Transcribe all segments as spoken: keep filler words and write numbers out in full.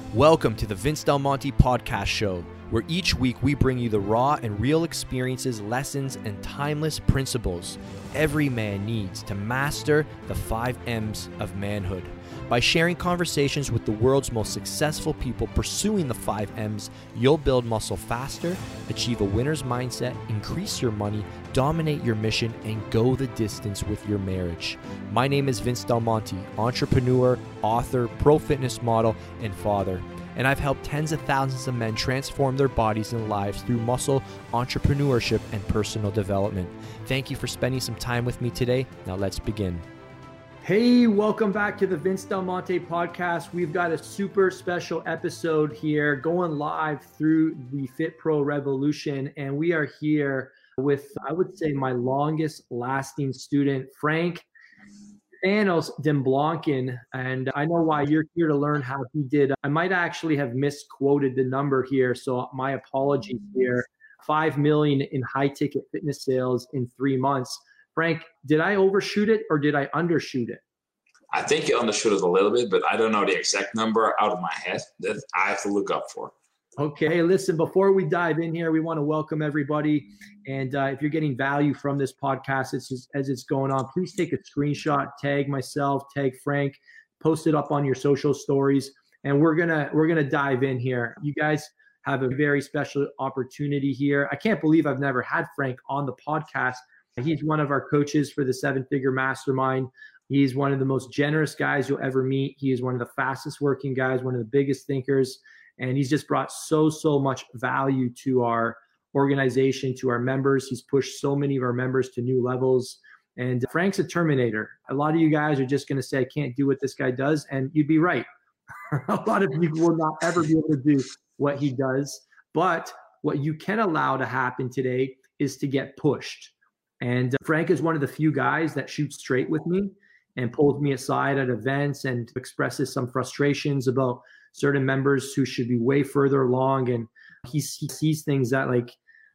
Welcome to the Vince Del Monte Podcast Show, where each week we bring you the raw and real experiences, lessons, and timeless principles every man needs to master the five M's of manhood. By sharing conversations with the world's most successful people pursuing the five M's, you'll build muscle faster, achieve a winner's mindset, increase your money, dominate your mission, and go the distance with your marriage. My name is Vince Del Monte, entrepreneur, author, pro fitness model, and father. And I've helped tens of thousands of men transform their bodies and lives through muscle, entrepreneurship, and personal development. Thank you for spending some time with me today. Now let's begin. Hey, welcome back to the Vince Del Monte Podcast. We've got a super special episode here going live through the Fit Pro Revolution. And we are here with, I would say, my longest lasting student, Frank Thanos Demblanken. And I know why you're here to learn how he did. I might actually have misquoted the number here, so my apologies here. Five million in high ticket fitness sales in three months. Frank, did I overshoot it or did I undershoot it? I think you undershoot it a little bit, but I don't know the exact number out of my head. That I have to look up for. Okay, listen, before we dive in here, we want to welcome everybody. And uh, if you're getting value from this podcast it's just, as it's going on, please take a screenshot, tag myself, tag Frank, post it up on your social stories. And we're gonna we're gonna dive in here. You guys have a very special opportunity here. I can't believe I've never had Frank on the podcast. He's one of our coaches for the Seven Figure Mastermind. He's one of the most generous guys you'll ever meet. He is one of the fastest working guys, one of the biggest thinkers. And he's just brought so, so much value to our organization, to our members. He's pushed so many of our members to new levels. And Frank's a Terminator. A lot of you guys are just going to say, I can't do what this guy does. And you'd be right. A lot of people will not ever be able to do what he does. But what you can allow to happen today is to get pushed. And Frank is one of the few guys that shoots straight with me and pulls me aside at events and expresses some frustrations about certain members who should be way further along. And he, he sees things that like,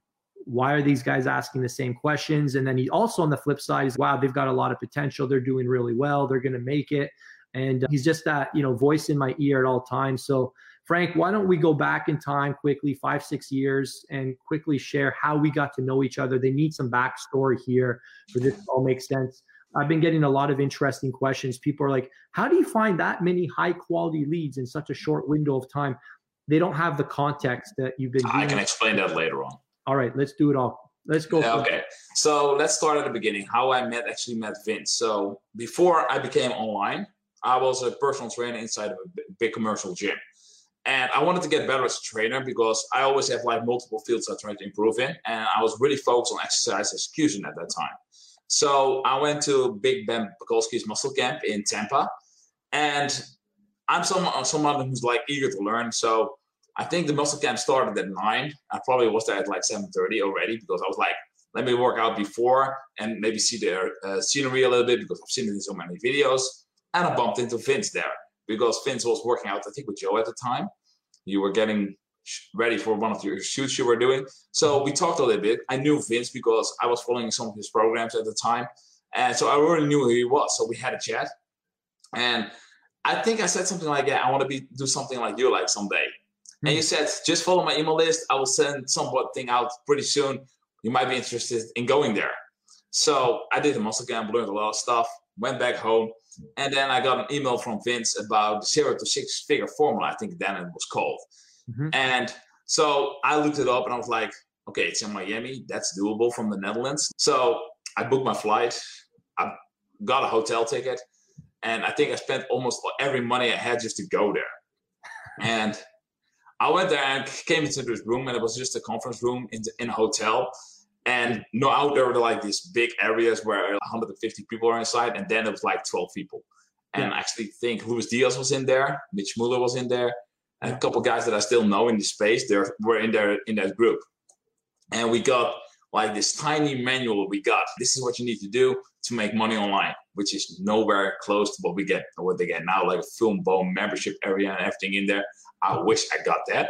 why are these guys asking the same questions? And then he also on the flip side is, wow, they've got a lot of potential. They're doing really well. They're going to make it. And he's just that, you know, voice in my ear at all times. So Frank, why don't we go back in time quickly, five, six years, and quickly share how we got to know each other. They need some backstory here for this to all make sense. I've been getting a lot of interesting questions. People are like, how do you find that many high quality leads in such a short window of time? They don't have the context that you've been doing. I can explain that later on. All right, let's do it all. Let's go. Yeah, okay, so let's start at the beginning, how I met actually met Vince. So before I became online, I was a personal trainer inside of a big commercial gym. And I wanted to get better as a trainer because I always have like multiple fields I tried to improve in. And I was really focused on exercise execution at that time. So I went to Big Ben Pakulski's muscle camp in Tampa. And I'm someone, someone who's like eager to learn. So I think the muscle camp started at nine. I probably was there at like seven thirty already because I was like, let me work out before and maybe see the uh, scenery a little bit because I've seen it in so many videos. And I bumped into Vince there. Because Vince was working out, I think, with Joe at the time. You were getting ready for one of your shoots you were doing. So we talked a little bit. I knew Vince because I was following some of his programs at the time. And so I already knew who he was. So we had a chat. And I think I said something like, yeah, I want to be do something like you like someday. Mm-hmm. And you said, just follow my email list. I will send somewhat thing out pretty soon. You might be interested in going there. So I did the muscle camp, learned a lot of stuff, went back home. And then I got an email from Vince about the zero to six figure formula. I think then it was called. Mm-hmm. And so I looked it up and I was like, okay, it's in Miami. That's doable from the Netherlands. So I booked my flight. I got a hotel ticket. And I think I spent almost every money I had just to go there. And I went there and came into this room and it was just a conference room in, the, in a hotel. And no, out there were like these big areas where one hundred fifty people are inside, and then it was like twelve people. And yeah. I actually think Luis Diaz was in there, Mitch Muller was in there, and a couple guys that I still know in the space, they were in there in that group. And we got like this tiny manual we got. This is what you need to do to make money online, which is nowhere close to what we get or what they get now, like a film bone membership area and everything in there. I wish I got that.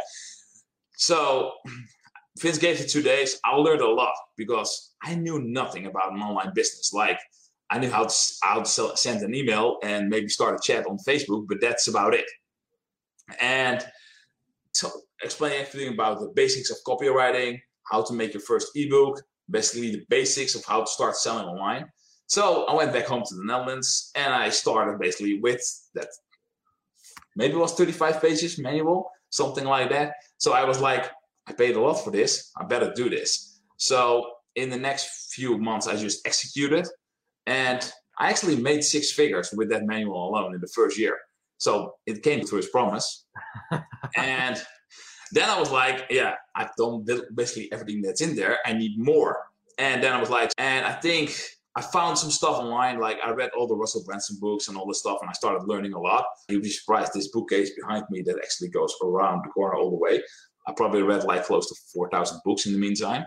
So Vince gave it two days. I learned a lot because I knew nothing about an online business. Like I knew how to, how to send an email and maybe start a chat on Facebook, but that's about it. and to explain everything about the basics of copywriting, how to make your first ebook, basically the basics of how to start selling online. So I went back home to the Netherlands and I started basically with that. Maybe it was thirty-five pages manual, something like that. So I was like, I paid a lot for this. I better do this. So in the next few months, I just executed. And I actually made six figures with that manual alone in the first year. So it came to its promise. And then I was like, yeah, I've done basically everything that's in there. I need more. And then I was like, and I think I found some stuff online. Like I read all the Russell Brunson books and all this stuff, and I started learning a lot. You'd be surprised, this bookcase behind me that actually goes around the corner all the way. I probably read like close to four thousand books in the meantime,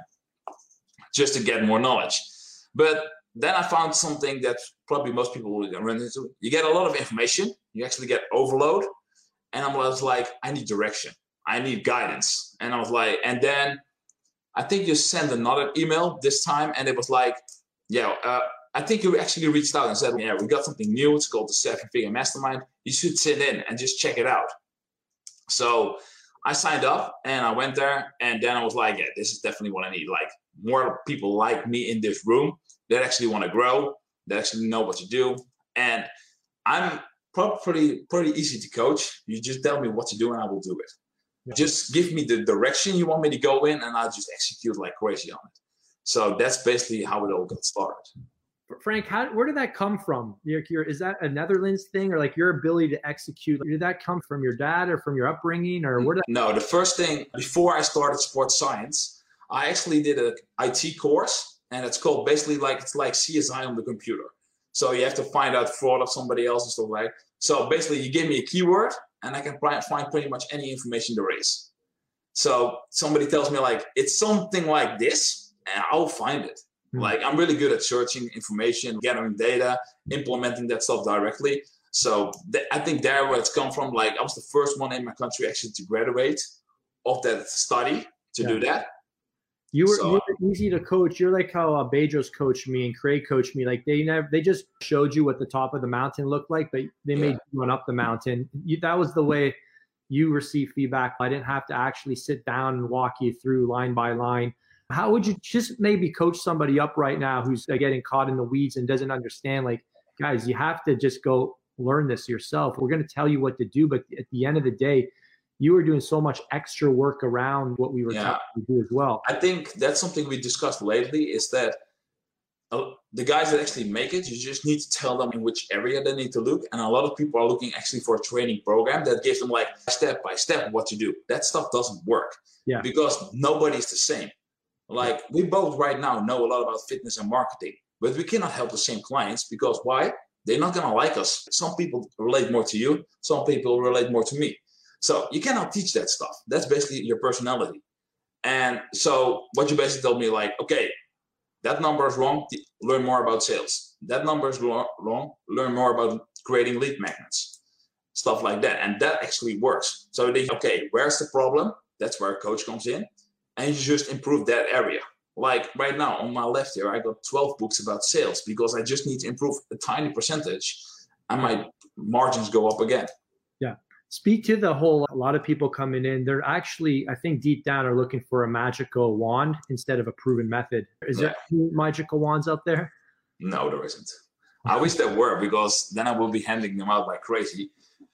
just to get more knowledge. But then I found something that probably most people will run into. You get a lot of information. You actually get overload. And I was like, I need direction. I need guidance. And I was like, and then I think you sent another email this time. And it was like, yeah, uh, I think you actually reached out and said, yeah, we got something new. It's called the Seven Figure Mastermind. You should sit in and just check it out. So I signed up and I went there. And then I was like, yeah, this is definitely what I need. Like more people like me in this room that actually want to grow, that actually know what to do. And I'm pretty, pretty easy to coach. You just tell me what to do and I will do it. Yeah. Just give me the direction you want me to go in and I'll just execute like crazy on it. So that's basically how it all got started. Frank, how, where did that come from? Your, your, is that a Netherlands thing, or like your ability to execute? Did that come from your dad or from your upbringing, or where did that- No, the first thing, before I started sports science, I actually did an I T course, and it's called basically like, it's like C S I on the computer. So you have to find out fraud of somebody else and stuff like that. So basically you give me a keyword and I can find pretty much any information there is. So somebody tells me like, it's something like this, and I'll find it. Mm-hmm. Like I'm really good at searching information, gathering data, implementing that stuff directly. So th- I think there where it's come from, like I was the first one in my country actually to graduate of that study to yeah. do that. You were, so, you were easy to coach. You're like how uh, Bezos coached me and Craig coached me. Like they never, they just showed you what the top of the mountain looked like, but they yeah. made you run up the mountain. You, that was the way you receive feedback. I didn't have to actually sit down and walk you through line by line. How would you just maybe coach somebody up right now who's getting caught in the weeds and doesn't understand? Like, guys, you have to just go learn this yourself. We're going to tell you what to do, but at the end of the day, you were doing so much extra work around what we were yeah. trying to do as well. I think that's something we discussed lately is that uh, the guys that actually make it, you just need to tell them in which area they need to look. And a lot of people are looking actually for a training program that gives them like step by step what to do. That stuff doesn't work yeah. because nobody's the same. Like we both right now know a lot about fitness and marketing, but we cannot help the same clients because why? They're not going to like us. Some people relate more to you. Some people relate more to me. So you cannot teach that stuff. That's basically your personality. And so what you basically told me, like, okay, that number is wrong. Learn more about sales. That number is wrong. Learn more about creating lead magnets, stuff like that. And that actually works. So they, okay, where's the problem? That's where a coach comes in. And you just improve that area. Like right now on my left here, I got twelve books about sales because I just need to improve a tiny percentage and my margins go up again. Yeah. Speak to the whole, a lot of people coming in, they're actually, I think deep down are looking for a magical wand instead of a proven method. Is yeah. there magical wands out there? No, there isn't. I wish there were because then I will be handing them out like crazy.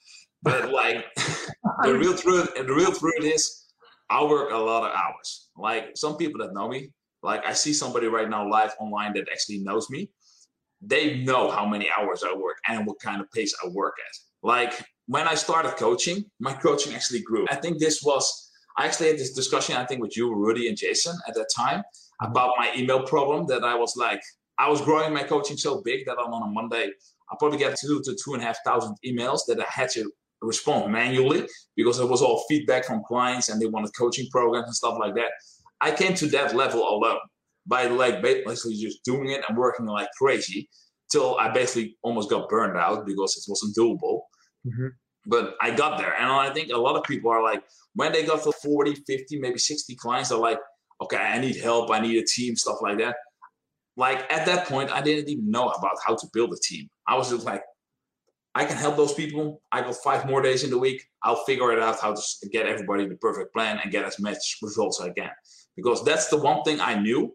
But like the real truth, the real truth is, I work a lot of hours. Like some people that know me, like I see somebody right now live online that actually knows me. They know how many hours I work and what kind of pace I work at. Like when I started coaching, my coaching actually grew. I think this was, I actually had this discussion, I think with you, Rudy and Jason at that time about my email problem that I was like, I was growing my coaching so big that on a Monday, I probably get two to two and a half thousand emails that I had to respond manually because it was all feedback from clients and they wanted coaching programs and stuff like that. I came to that level alone by like basically just doing it and working like crazy till I basically almost got burned out because it wasn't doable. Mm-hmm. But I got there. And I think a lot of people are like, when they got to forty, fifty, maybe sixty clients, they're like, okay, I need help. I need a team, stuff like that. Like at that point, I didn't even know about how to build a team. I was just like, I can help those people. I got five more days in the week. I'll figure it out how to get everybody the perfect plan and get as much results as I can. Because that's the one thing I knew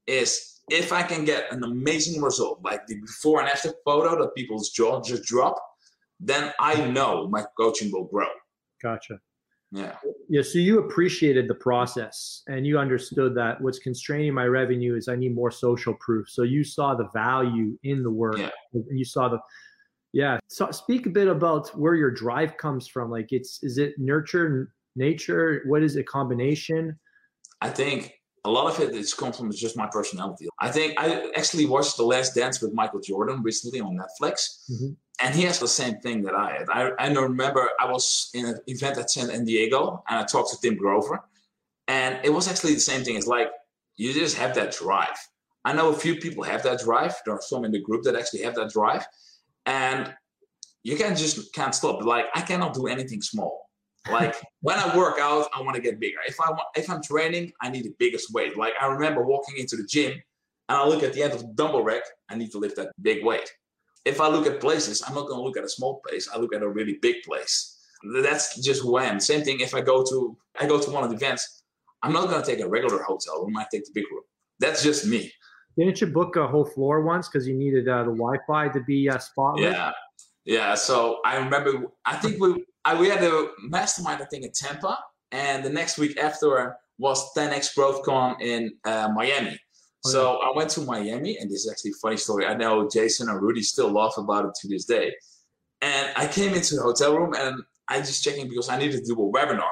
is if I can get an amazing result, like the before and after photo that people's jaw just drop, then I know my coaching will grow. Gotcha. Yeah. Yeah. So you appreciated the process and you understood that what's constraining my revenue is I need more social proof. So you saw the value in the work. Yeah. And you saw the, yeah. So speak a bit about where your drive comes from. Like it's, is it nurture, nature? What is it, combination? I think a lot of it is comes from just my personality. I think I actually watched The Last Dance with Michael Jordan recently on Netflix. Mm-hmm. And he has the same thing that I had. I, I remember I was in an event at San Diego and I talked to Tim Grover. And it was actually the same thing. It's like, you just have that drive. I know a few people have that drive. There are some in the group that actually have that drive. And you can just can't stop. Like, I cannot do anything small. Like, when I work out, I want to get bigger. If, I want, if I'm training, I need the biggest weight. Like, I remember walking into the gym and I look at the end of the dumbbell rack, I need to lift that big weight. If I look at places, I'm not going to look at a small place. I look at a really big place. That's just who I am. Same thing if I go to I go to one of the events, I'm not going to take a regular hotel room. I take the big room. That's just me. Didn't you book a whole floor once because you needed uh, the Wi-Fi to be uh, spotless? Yeah, yeah. So I remember. I think we I, we had a mastermind. I think in Tampa, and the next week after was ten X GrowthCon in uh, Miami. So I went to Miami, and this is actually a funny story. I know Jason and Rudy still laugh about it to this day. And I came into the hotel room, and I just checking because I needed to do a webinar.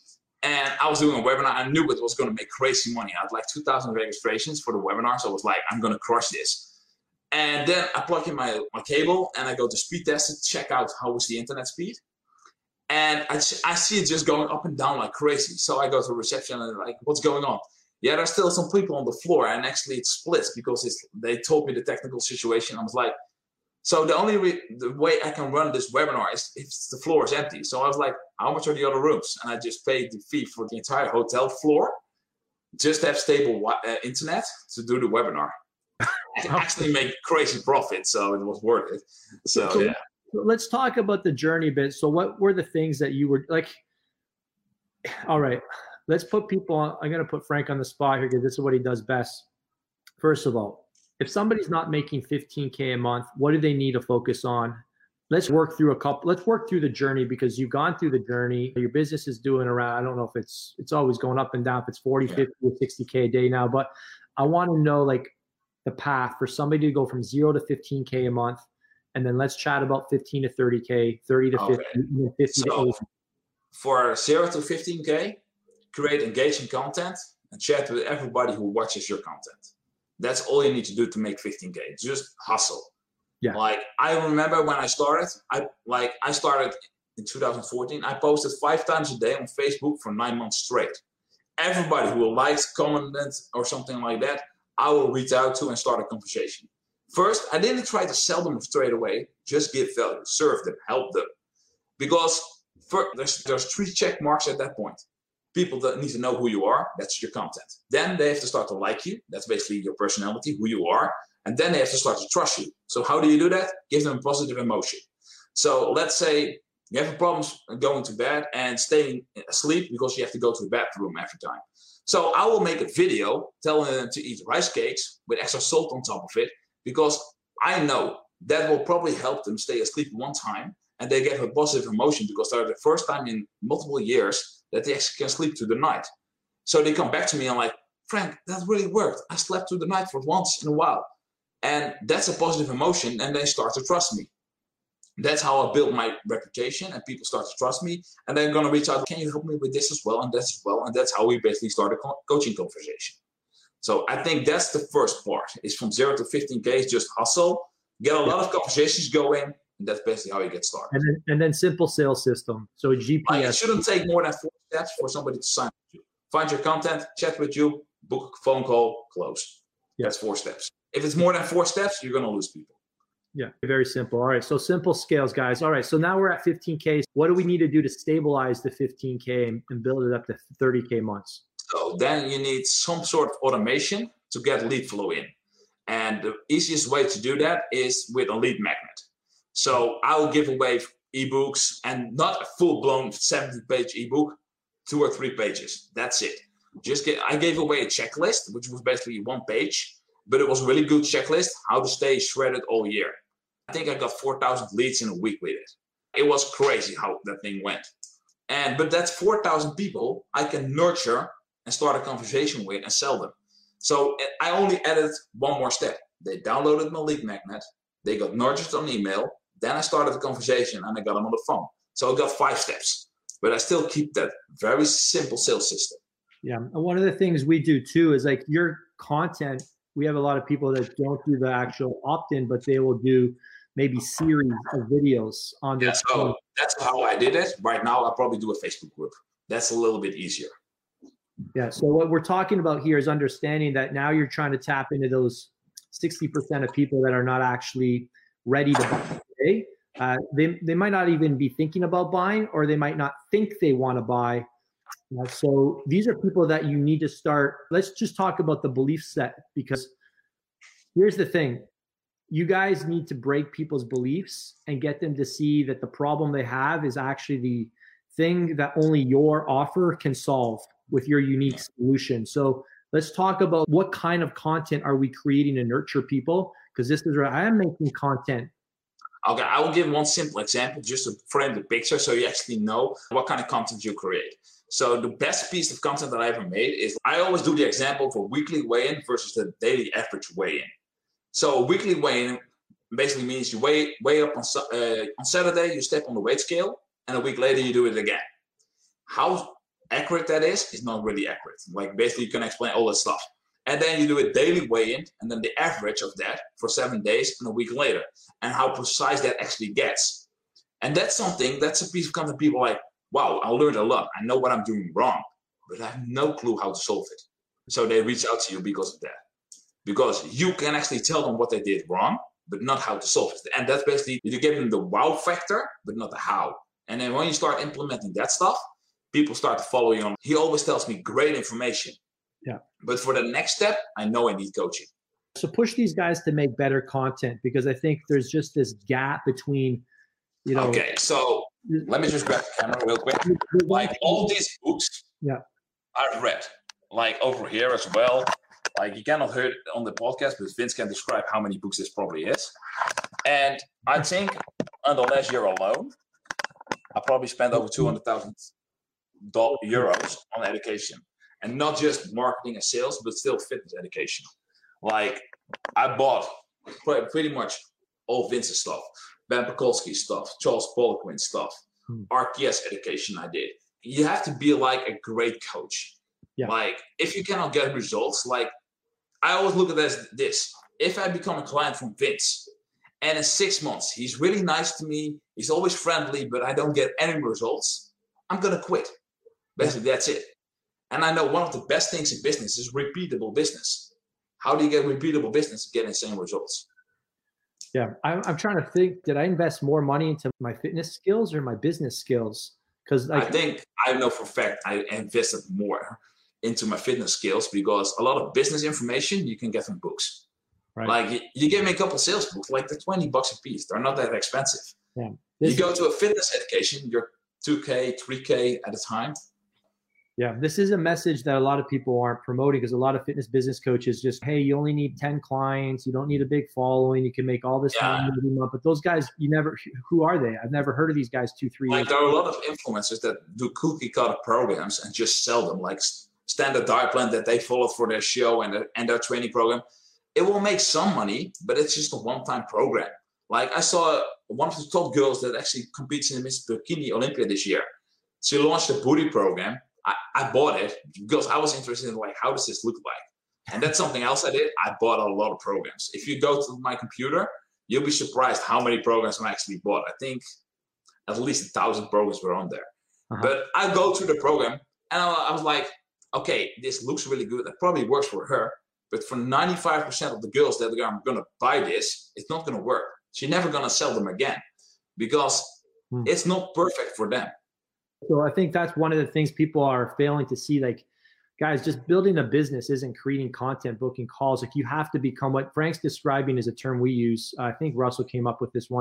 And I was doing a webinar. I knew it was going to make crazy money. I had like two thousand registrations for the webinar. So I was like, I'm going to crush this. And then I plug in my, my cable, and I go to speed test to check out how was the internet speed. And I, I see it just going up and down like crazy. So I go to reception, and like, what's going on? Yeah, there's still some people on the floor, and actually it splits because it's, they told me the technical situation. I was like, so the only re- the way I can run this webinar is if the floor is empty. So I was like, how much are the other rooms? And I just paid the fee for the entire hotel floor, just have stable uh, internet to do the webinar. I actually make crazy profit, so it was worth it. So, so yeah. Let's talk about the journey a bit. So what were the things that you were like, all right. Let's put people on. I'm going to put Frank on the spot here because this is what he does best. First of all, if somebody's not making fifteen K a month, what do they need to focus on? Let's work through a couple. Let's work through the journey because you've gone through the journey. Your business is doing around, I don't know if it's, it's always going up and down. If it's forty, yeah. fifty, or sixty K a day now, but I want to know like the path for somebody to go from zero to fifteen K a month. And then let's chat about fifteen to thirty K, thirty to fifty, okay. fifty so, to eighty. For zero to fifteen K, create engaging content and chat with everybody who watches your content. That's all you need to do to make fifteen K. Just hustle. Yeah. Like I remember when I started, I like I started in two thousand fourteen. I posted five times a day on Facebook for nine months straight. Everybody who likes, commented, or something like that, I will reach out to and start a conversation. First, I didn't try to sell them straight away. Just give value, serve them, help them, because for, there's there's three check marks at that point. People that need to know who you are, that's your content. Then they have to start to like you. That's basically your personality, who you are. And then they have to start to trust you. So how do you do that? Give them a positive emotion. So let's say you have a problem going to bed and staying asleep because you have to go to the bathroom every time. So I will make a video telling them to eat rice cakes with extra salt on top of it, because I know that will probably help them stay asleep one time and they get a positive emotion because they're the first time in multiple years that they actually can sleep through the night. So they come back to me and like, Frank, that really worked. I slept through the night for once in a while. And that's a positive emotion, and they start to trust me. That's how I built my reputation, and people start to trust me. And they're going to reach out, can you help me with this as well, and that as well? And that's how we basically start a co- coaching conversation. So I think that's the first part, is from zero to fifteen K, is just hustle, get a lot of conversations going, and that's basically how you get started. And then, and then simple sales system. So G P S. Like it shouldn't take more than four steps for somebody to sign up with you. Find your content, chat with you, book a phone call, close. Yeah. That's four steps. If it's more than four steps, you're going to lose people. Yeah, very simple. All right, so simple scales, guys. All right, so now we're at fifteen K. What do we need to do to stabilize the fifteen K and, and build it up to thirty K months? So then you need some sort of automation to get lead flow in. And the easiest way to do that is with a lead magnet. So I'll give away ebooks, and not a full-blown seventy-page ebook, two or three pages. That's it. Just get. I gave away a checklist, which was basically one page, but it was a really good checklist how to stay shredded all year. I think I got four thousand leads in a week with it. It was crazy how that thing went. And but that's four thousand people I can nurture and start a conversation with and sell them. So I only added one more step. They downloaded my lead magnet. They got nurtured on email. Then I started the conversation and I got them on the phone. So I got five steps, but I still keep that very simple sales system. Yeah. And one of the things we do too is like your content. We have a lot of people that don't do the actual opt-in, but they will do maybe series of videos on their. Yeah, so that's how I did it. Right now, I'll probably do a Facebook group. That's a little bit easier. Yeah. So what we're talking about here is understanding that now you're trying to tap into those sixty percent of people that are not actually ready to buy today. Uh, they, they might not even be thinking about buying, or they might not think they want to buy. Uh, so these are people that you need to start. Let's just talk about the belief set, because here's the thing. You guys need to break people's beliefs and get them to see that the problem they have is actually the thing that only your offer can solve with your unique solution. So let's talk about what kind of content are we creating to nurture people? Because this is where I am making content. Okay, I will give one simple example just to frame the picture so you actually know what kind of content you create. So the best piece of content that I ever made is I always do the example for weekly weigh-in versus the daily average weigh-in. So a weekly weigh-in basically means you weigh weigh up on uh, on Saturday, you step on the weight scale, and a week later you do it again. How accurate that is is not really accurate. Like basically you can explain all that stuff. And then you do a daily weigh-in, and then the average of that for seven days and a week later, and how precise that actually gets. And that's something, that's a piece of content people are like, wow, I learned a lot. I know what I'm doing wrong, but I have no clue how to solve it. So they reach out to you because of that. Because you can actually tell them what they did wrong, but not how to solve it. And that's basically, you give them the wow factor, but not the how. And then when you start implementing that stuff, people start to follow you on. He always tells me great information. Yeah. But for the next step, I know I need coaching. So push these guys to make better content, because I think there's just this gap between, you know. Okay, so let me just grab the camera real quick. Like all these books, yeah, I've read. Like over here as well. Like you cannot hear it on the podcast, but Vince can describe how many books this probably is. And I think on the last year alone, I probably spent over two hundred thousand euros on education. And not just marketing and sales, but still fitness education. Like I bought pretty much all Vince's stuff, Ben Pakulski stuff, Charles Poliquin stuff, hmm. R T S education I did. You have to be like a great coach. Yeah. Like if you cannot get results, like I always look at it as this. If I become a client from Vince and in six months, he's really nice to me, he's always friendly, but I don't get any results, I'm going to quit. Basically, yeah. That's it. And I know one of the best things in business is repeatable business. How do you get repeatable business? Get the same results. Yeah, I'm, I'm trying to think, did I invest more money into my fitness skills or my business skills? Because like, I think I know for a fact I invested more into my fitness skills, because a lot of business information you can get from books. Right. Like you, you give me a couple sales books, like they're twenty bucks a piece. They're not that expensive. Yeah. This you go to a fitness education, you're two K, three K at a time. Yeah, this is a message that a lot of people aren't promoting, because a lot of fitness business coaches just, hey, you only need ten clients. You don't need a big following. You can make all this yeah. money every month. But those guys, you never, who are they? I've never heard of these guys two, three like years. There are a lot of influencers that do cookie cutter programs and just sell them, like standard diet plan that they followed for their show and their, and their training program. It will make some money, but it's just a one-time program. Like I saw one of the top girls that actually competes in the Miss Bikini Olympia this year. She launched a booty program. I, I bought it because I was interested in like, how does this look like? And that's something else I did. I bought a lot of programs. If you go to my computer, you'll be surprised how many programs I actually bought. I think at least a thousand programs were on there. Uh-huh. But I go to the program and I, I was like, okay, this looks really good. It probably works for her. But for ninety-five percent of the girls that are going to buy this, it's not going to work. She's never going to sell them again because hmm. it's not perfect for them. So I think that's one of the things people are failing to see. Like, guys, just building a business isn't creating content, booking calls. Like, you have to become what Frank's describing is a term we use. I think Russell came up with this one.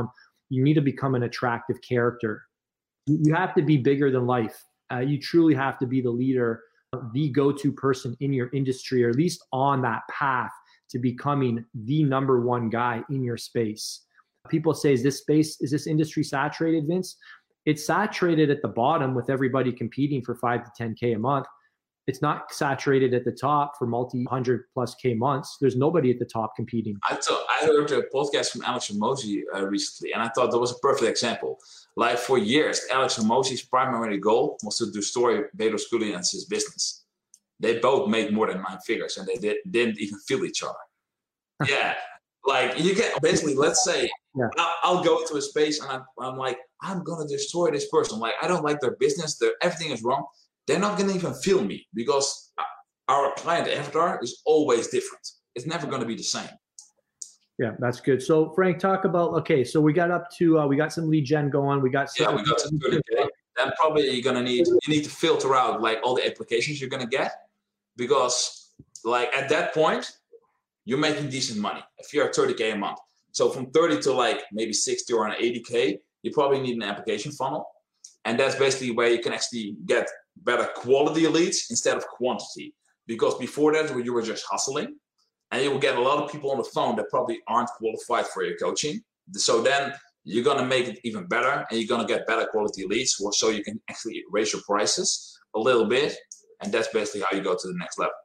you need to become an attractive character. You have to be bigger than life. Uh, you truly have to be the leader, the go-to person in your industry, or at least on that path to becoming the number one guy in your space. People say, is this space, is this industry saturated, Vince? It's saturated at the bottom with everybody competing for five to ten K a month. It's not saturated at the top for multi-hundred plus K months. There's nobody at the top competing. I thought I heard a podcast from Alex Hormozi uh, recently, and I thought that was a perfect example. Like for years, Alex Hormozi's primary goal was to destroy Bader Scully and his business. They both made more than nine figures, and they did, didn't even feel each other. Yeah, like you can basically, let's say, yeah. I'll, I'll go to a space and I'm, I'm like, I'm gonna destroy this person. Like I don't like their business. Their everything is wrong. They're not going to even feel me because our client avatar is always different. It's never going to be the same. Yeah, that's good. So Frank, talk about, okay, so we got up to, uh, we got some lead gen going. We got some, yeah, we got to thirty K. Then probably you're going to need, you need to filter out like all the applications you're going to get, because like at that point, you're making decent money if you're at thirty K a month. So from thirty to like maybe sixty or an eighty K, you probably need an application funnel. And that's basically where you can actually get better quality leads instead of quantity. Because before that, you were just hustling, and you will get a lot of people on the phone that probably aren't qualified for your coaching. So then you're going to make it even better, and you're going to get better quality leads, so you can actually raise your prices a little bit. And that's basically how you go to the next level.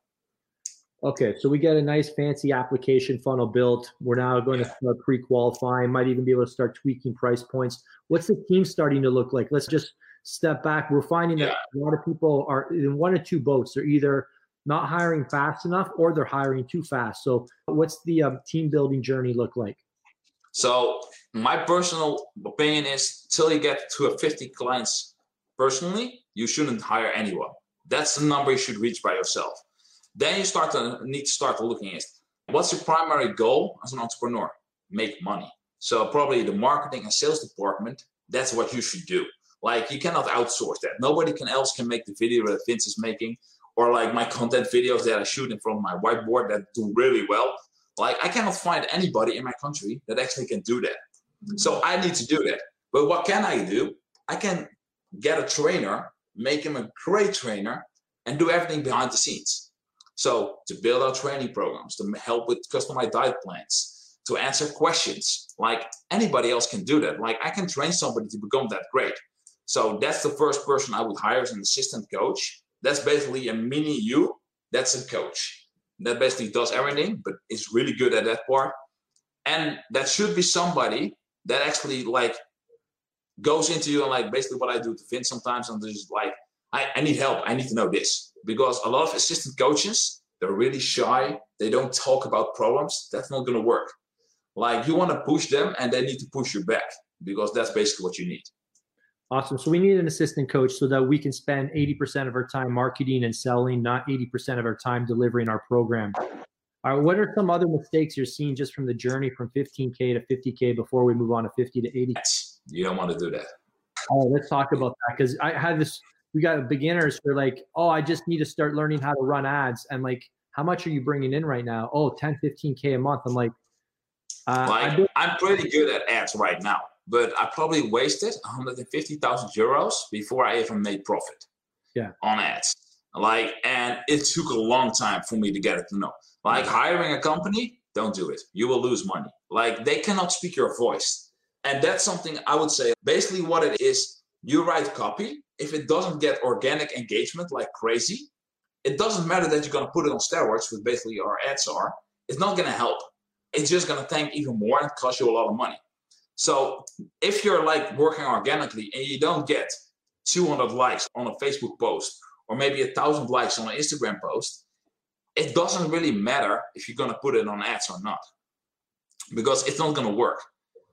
Okay, so we get a nice fancy application funnel built. We're now going to start pre-qualifying, might even be able to start tweaking price points. What's the team starting to look like? Let's just step back. We're finding that yeah. a lot of people are in one or two boats. They're either not hiring fast enough or they're hiring too fast. So what's the um, team building journey look like? So my personal opinion is till you get to a fifty clients personally, you shouldn't hire anyone. That's the number you should reach by yourself. Then you start to need to start looking at what's your primary goal as an entrepreneur? Make money. So probably the marketing and sales department, that's what you should do. Like you cannot outsource that. Nobody can else can make the video that Vince is making, or like my content videos that I shoot in front of my whiteboard that do really well. Like I cannot find anybody in my country that actually can do that. So I need to do that. But what can I do? I can get a trainer, make him a great trainer, and do everything behind the scenes. So to build out training programs, to help with customized diet plans, to answer questions, like anybody else can do that. Like I can train somebody to become that great. So that's the first person I would hire as an assistant coach. That's basically a mini you. That's a coach that basically does everything, but is really good at that part. And that should be somebody that actually like goes into you and like basically what I do to Vince sometimes. I'm just like, I, I need help. I need to know this. Because a lot of assistant coaches, they're really shy. They don't talk about problems. That's not going to work. Like you want to push them and they need to push you back, because that's basically what you need. Awesome. So we need an assistant coach so that we can spend eighty percent of our time marketing and selling, not eighty percent of our time delivering our program. All right, what are some other mistakes you're seeing just from the journey from fifteen K to fifty K before we move on to fifty to eighty? You don't want to do that. Oh, let's talk about that, because I had this. We got beginners who are like, oh, I just need to start learning how to run ads. And like, how much are you bringing in right now? Oh, ten, fifteen K a month. I'm like, uh, like been- I'm pretty good at ads right now, but I probably wasted one hundred fifty thousand euros before I even made profit yeah. on ads. Like, and it took a long time for me to get it to know. Like hiring a company, don't do it. You will lose money. Like they cannot speak your voice. And that's something I would say, basically what it is, you write copy. If it doesn't get organic engagement like crazy, it doesn't matter that you're going to put it on steroids, which basically our ads are. It's not going to help. It's just going to tank even more and cost you a lot of money. So if you're like working organically and you don't get two hundred likes on a Facebook post or maybe a thousand likes on an Instagram post, it doesn't really matter if you're going to put it on ads or not, because it's not going to work.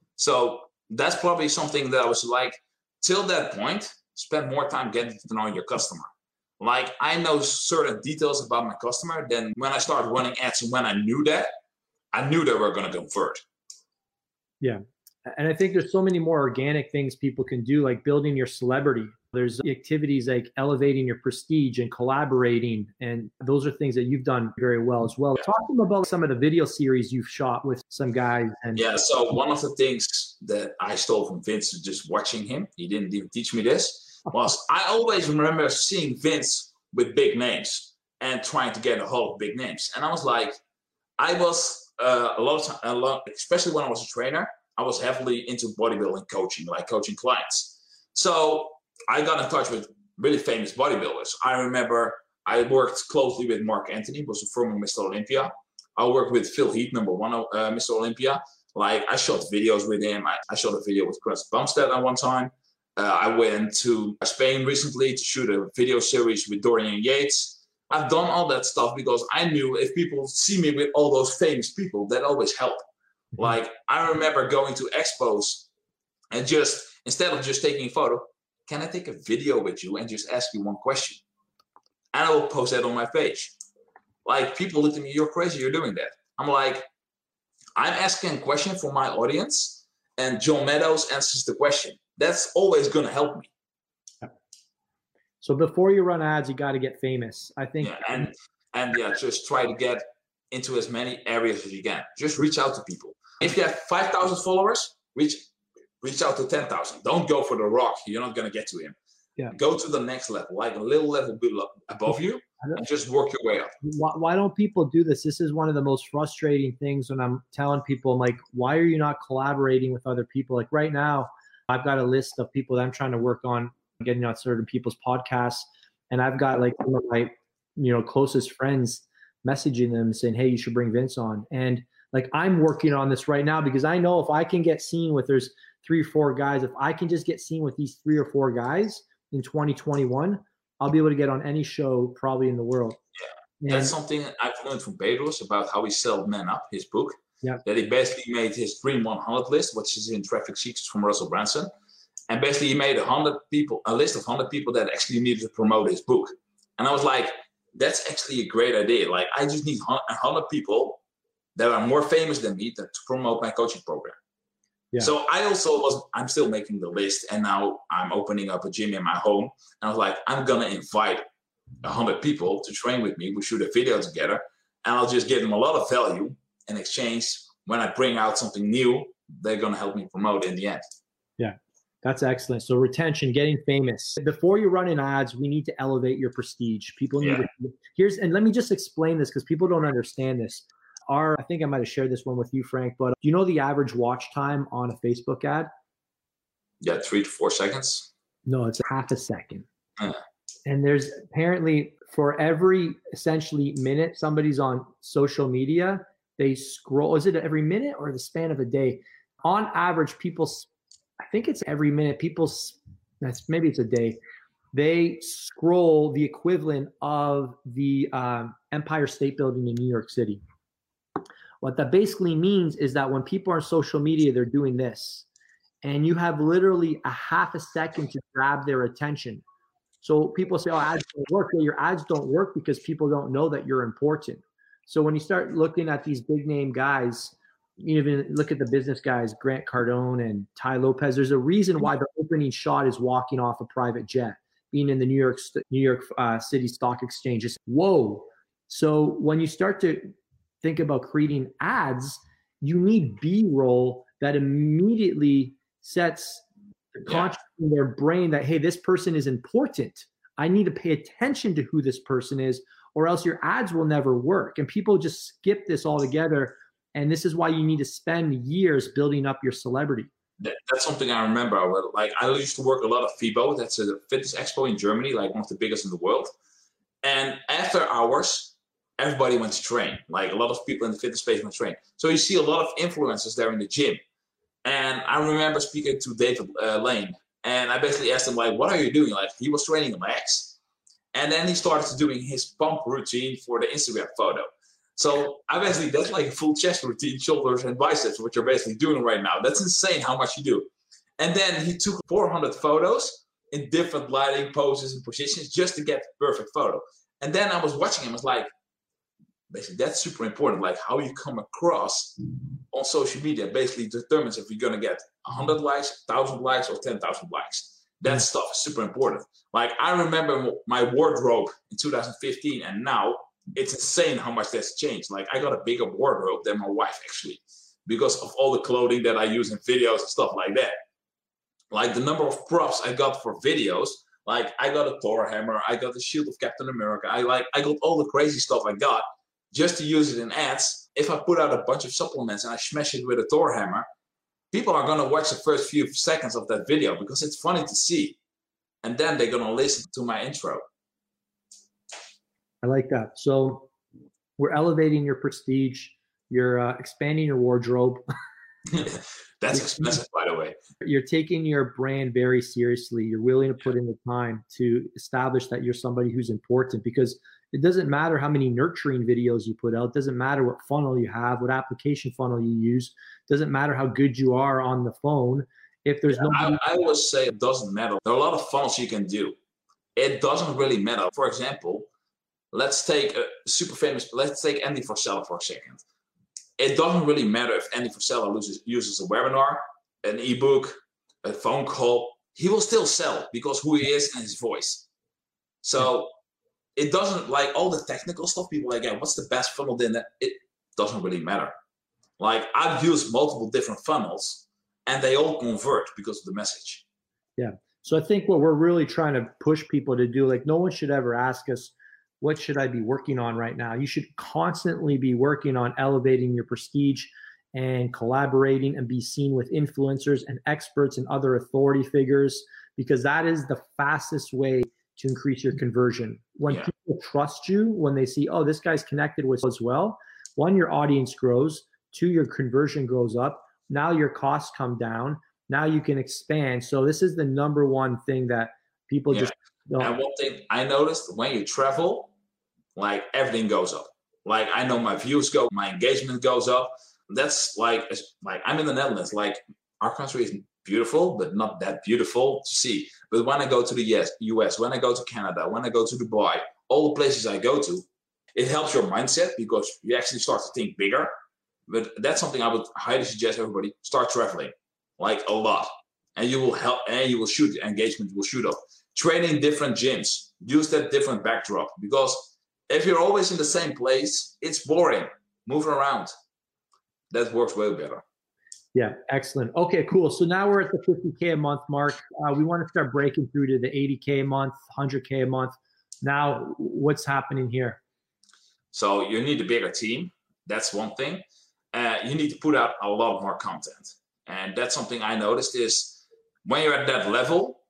So that's probably something that I was like, till that point, spend more time getting to know your customer. Like I know certain details about my customer. Then when I started running ads and when I knew that, I knew they were going to convert. Yeah. And I think there's so many more organic things people can do, like building your celebrity. There's activities like elevating your prestige and collaborating. And those are things that you've done very well as well. Talk to them about some of the video series you've shot with some guys. And yeah, so one of the things that I stole from Vince, just watching him, he didn't even teach me this, was I always remember seeing Vince with big names and trying to get a hold of big names. And I was like, I was uh, a lot of time, a lot, especially when I was a trainer, I was heavily into bodybuilding coaching, like coaching clients. So I got in touch with really famous bodybuilders. I remember I worked closely with Mark Anthony, who was a former Mister Olympia. I worked with Phil Heath, number one uh, Mister Olympia. Like I shot videos with him. I, I shot a video with Chris Bumstead at one time. Uh, I went to Spain recently to shoot a video series with Dorian Yates. I've done all that stuff because I knew if people see me with all those famous people, that always helped. Like I remember going to expos and just, instead of just taking a photo, can I take a video with you and just ask you one question? And I will post that on my page. Like people look at me, you're crazy, you're doing that. I'm like, I'm asking a question for my audience and John Meadows answers the question. That's always going to help me. So before you run ads, you got to get famous. I think. Yeah, and, and yeah, just try to get into as many areas as you can. Just reach out to people. If you have five thousand followers, reach reach out to ten thousand. Don't go for the rock. You're not going to get to him. Yeah. Go to the next level, like a little level below, above you, and just work your way up. Why, why don't people do this? This is one of the most frustrating things when I'm telling people, I'm like, why are you not collaborating with other people? Like right now, I've got a list of people that I'm trying to work on getting on certain people's podcasts. And I've got like some of my, you know, closest friends messaging them saying, hey, you should bring Vince on. And like, I'm working on this right now because I know if I can get seen with, there's three or four guys, if I can just get seen with these three or four guys in twenty twenty-one, I'll be able to get on any show probably in the world. Yeah, that's and, something I've learned from Bedros about how he sold Men Up, his book. Yeah. That he basically made his Dream one hundred list, which is in Traffic Secrets from Russell Brunson. And basically he made a hundred people, a list of hundred people that actually needed to promote his book. And I was like, that's actually a great idea. Like I just need a hundred people that are more famous than me to promote my coaching program. Yeah. So I also was, I'm still making the list, and now I'm opening up a gym in my home. And I was like, I'm going to invite a hundred people to train with me. We shoot a video together, and I'll just give them a lot of value in exchange. When I bring out something new, they're going to help me promote in the end. Yeah, that's excellent. So retention, getting famous. Before you run in ads, we need to elevate your prestige. People need yeah. to, here's, and let me just explain this because people don't understand this. Our, I think I might have shared this one with you, Frank, but do you know the average watch time on a Facebook ad? Yeah, three to four seconds. No, it's half a second. Yeah. And there's apparently for every essentially minute somebody's on social media, they scroll. Is it every minute or the span of a day? On average, people, I think it's every minute, people, that's maybe it's a day. They scroll the equivalent of the um, Empire State Building in New York City. What that basically means is that when people are on social media, they're doing this. And you have literally a half a second to grab their attention. So people say, oh, ads don't work. Yeah, your ads don't work because people don't know that you're important. So when you start looking at these big name guys, you even look at the business guys, Grant Cardone and Ty Lopez, there's a reason why the opening shot is walking off a private jet, being in the New York, New York uh, City Stock Exchange. It's, whoa. So when you start to think about creating ads, you need B-roll that immediately sets the conscious in their brain that, hey, this person is important. I need to pay attention to who this person is, or else your ads will never work. And people just skip this altogether. And this is why you need to spend years building up your celebrity. That, that's something I remember. Like I used to work a lot of FIBO. That's a fitness expo in Germany, like one of the biggest in the world. And after hours, everybody went to train. Like a lot of people in the fitness space went to train. So you see a lot of influencers there in the gym. And I remember speaking to David uh, Lane, and I basically asked him, like, what are you doing? Like, he was training legs. And then he started doing his pump routine for the Instagram photo. So I basically, that's like a full chest routine, shoulders and biceps, which you're basically doing right now. That's insane how much you do. And then he took four hundred photos in different lighting, poses, and positions just to get the perfect photo. And then I was watching him, I was like, basically, that's super important. Like how you come across on social media basically determines if you're going to get one hundred likes, one thousand likes, or ten thousand likes. That Mm. stuff is super important. Like I remember my wardrobe in two thousand fifteen, and now it's insane how much that's changed. Like I got a bigger wardrobe than my wife actually, because of all the clothing that I use in videos and stuff like that. Like the number of props I got for videos, like I got a Thor hammer, I got the shield of Captain America. I like I got all the crazy stuff I got just to use it in ads. If I put out a bunch of supplements and I smash it with a Thor hammer, people are gonna watch the first few seconds of that video because it's funny to see. And then they're gonna listen to my intro. I like that. So we're elevating your prestige. You're uh, expanding your wardrobe. That's expensive, by the way. You're taking your brand very seriously. You're willing to put in the time to establish that you're somebody who's important, because it doesn't matter how many nurturing videos you put out. It doesn't matter what funnel you have, what application funnel you use. It doesn't matter how good you are on the phone. If there's yeah, no, I, I always say it doesn't matter. There are a lot of funnels you can do. It doesn't really matter. For example, let's take a super famous, let's take Andy Frisella for a second. It doesn't really matter if Andy Frisella uses, uses a webinar, an ebook, a phone call. He will still sell because who he is and his voice. So it doesn't, like all the technical stuff, people are like, yeah, what's the best funnel then? It doesn't really matter. Like I've used multiple different funnels and they all convert because of the message. Yeah. So I think what we're really trying to push people to do, like no one should ever ask us, what should I be working on right now? You should constantly be working on elevating your prestige and collaborating and be seen with influencers and experts and other authority figures, because that is the fastest way to increase your conversion. When yeah. people trust you, when they see, oh, this guy's connected with as well, one, your audience grows, two, your conversion goes up. Now your costs come down. Now you can expand. So this is the number one thing that people yeah. just don't. And one thing I noticed, when you travel, like everything goes up. Like I know my views go, my engagement goes up. That's like, like I'm in the Netherlands. Like our country is beautiful, but not that beautiful to see. But when I go to the U S, when I go to Canada, when I go to Dubai, all the places I go to, it helps your mindset because you actually start to think bigger. But that's something I would highly suggest everybody start traveling, like a lot, and you will help, and you will shoot engagement will shoot up. Training different gyms, use that different backdrop, because if you're always in the same place, it's boring. Moving around, that works way better. Yeah, excellent. Okay, cool. So now we're at the fifty K a month mark. Uh, we want to start breaking through to the eighty K a month, one hundred K a month. Now, what's happening here? So you need a bigger team. That's one thing. Uh, you need to put out a lot more content. And that's something I noticed is when you're at that level,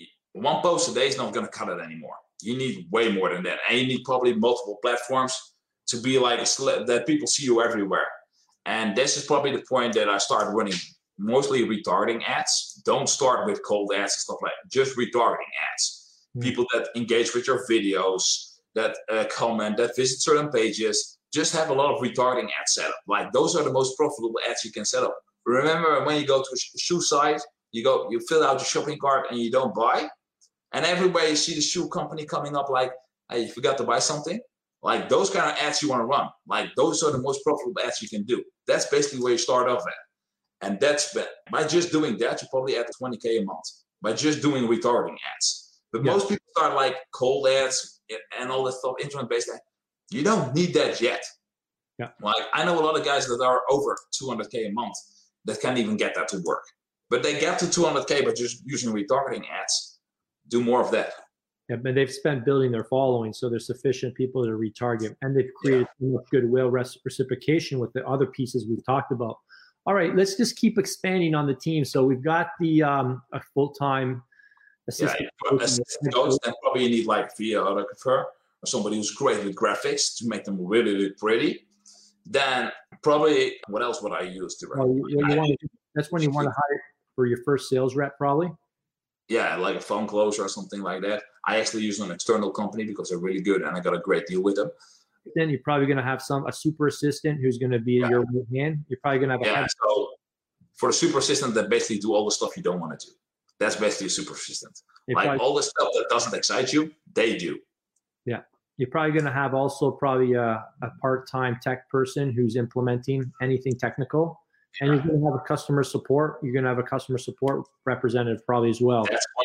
one post a day is not going to cut it anymore. You need way more than that. And you need probably multiple platforms to be like a cele- that people see you everywhere. And this is probably the point that I started running mostly retargeting ads. Don't start with cold ads and stuff like that. Just retargeting ads. Mm-hmm. People that engage with your videos, that uh, comment, that visit certain pages. Just have a lot of retargeting ads set up. Like those are the most profitable ads you can set up. Remember when you go to a shoe site, you go, you fill out your shopping cart and you don't buy. And everywhere you see the shoe company coming up like, hey, you forgot to buy something. Like those kind of ads you want to run. Like those are the most profitable ads you can do. That's basically where you start off at. And that's by just doing that, you probably add twenty K a month by just doing retargeting ads. But yeah. most people start like cold ads and all that stuff, internet-based ads. You don't need that yet. Yeah. Like I know a lot of guys that are over two hundred K a month that can't even get that to work. But they get to two hundred K by just using retargeting ads. Do more of that. Yeah, but they've spent building their following, so there's sufficient people to retarget, and they've created yeah. goodwill reciprocation with the other pieces we've talked about. All right, let's just keep expanding on the team. So we've got the um, a full-time assistant. Yeah, coach. Assistant coach, then probably you need like a videographer or somebody who's great with graphics to make them really, really pretty. Then probably, what else would I use to oh, you, you want to, that's when you want to hire for your first sales rep, probably? Yeah, like a phone closer or something like that. I actually use an external company because they're really good and I got a great deal with them. Then you're probably going to have some a super assistant who's going to be yeah. your right hand. You're probably going to have a yeah. head- So for the super assistant, that basically do all the stuff you don't want to do. That's basically a super assistant. You're like probably, all the stuff that doesn't excite you, they do. Yeah, you're probably going to have also probably a, a part-time tech person who's implementing anything technical. And you're going to have a customer support. You're going to have a customer support representative probably as well. That's when you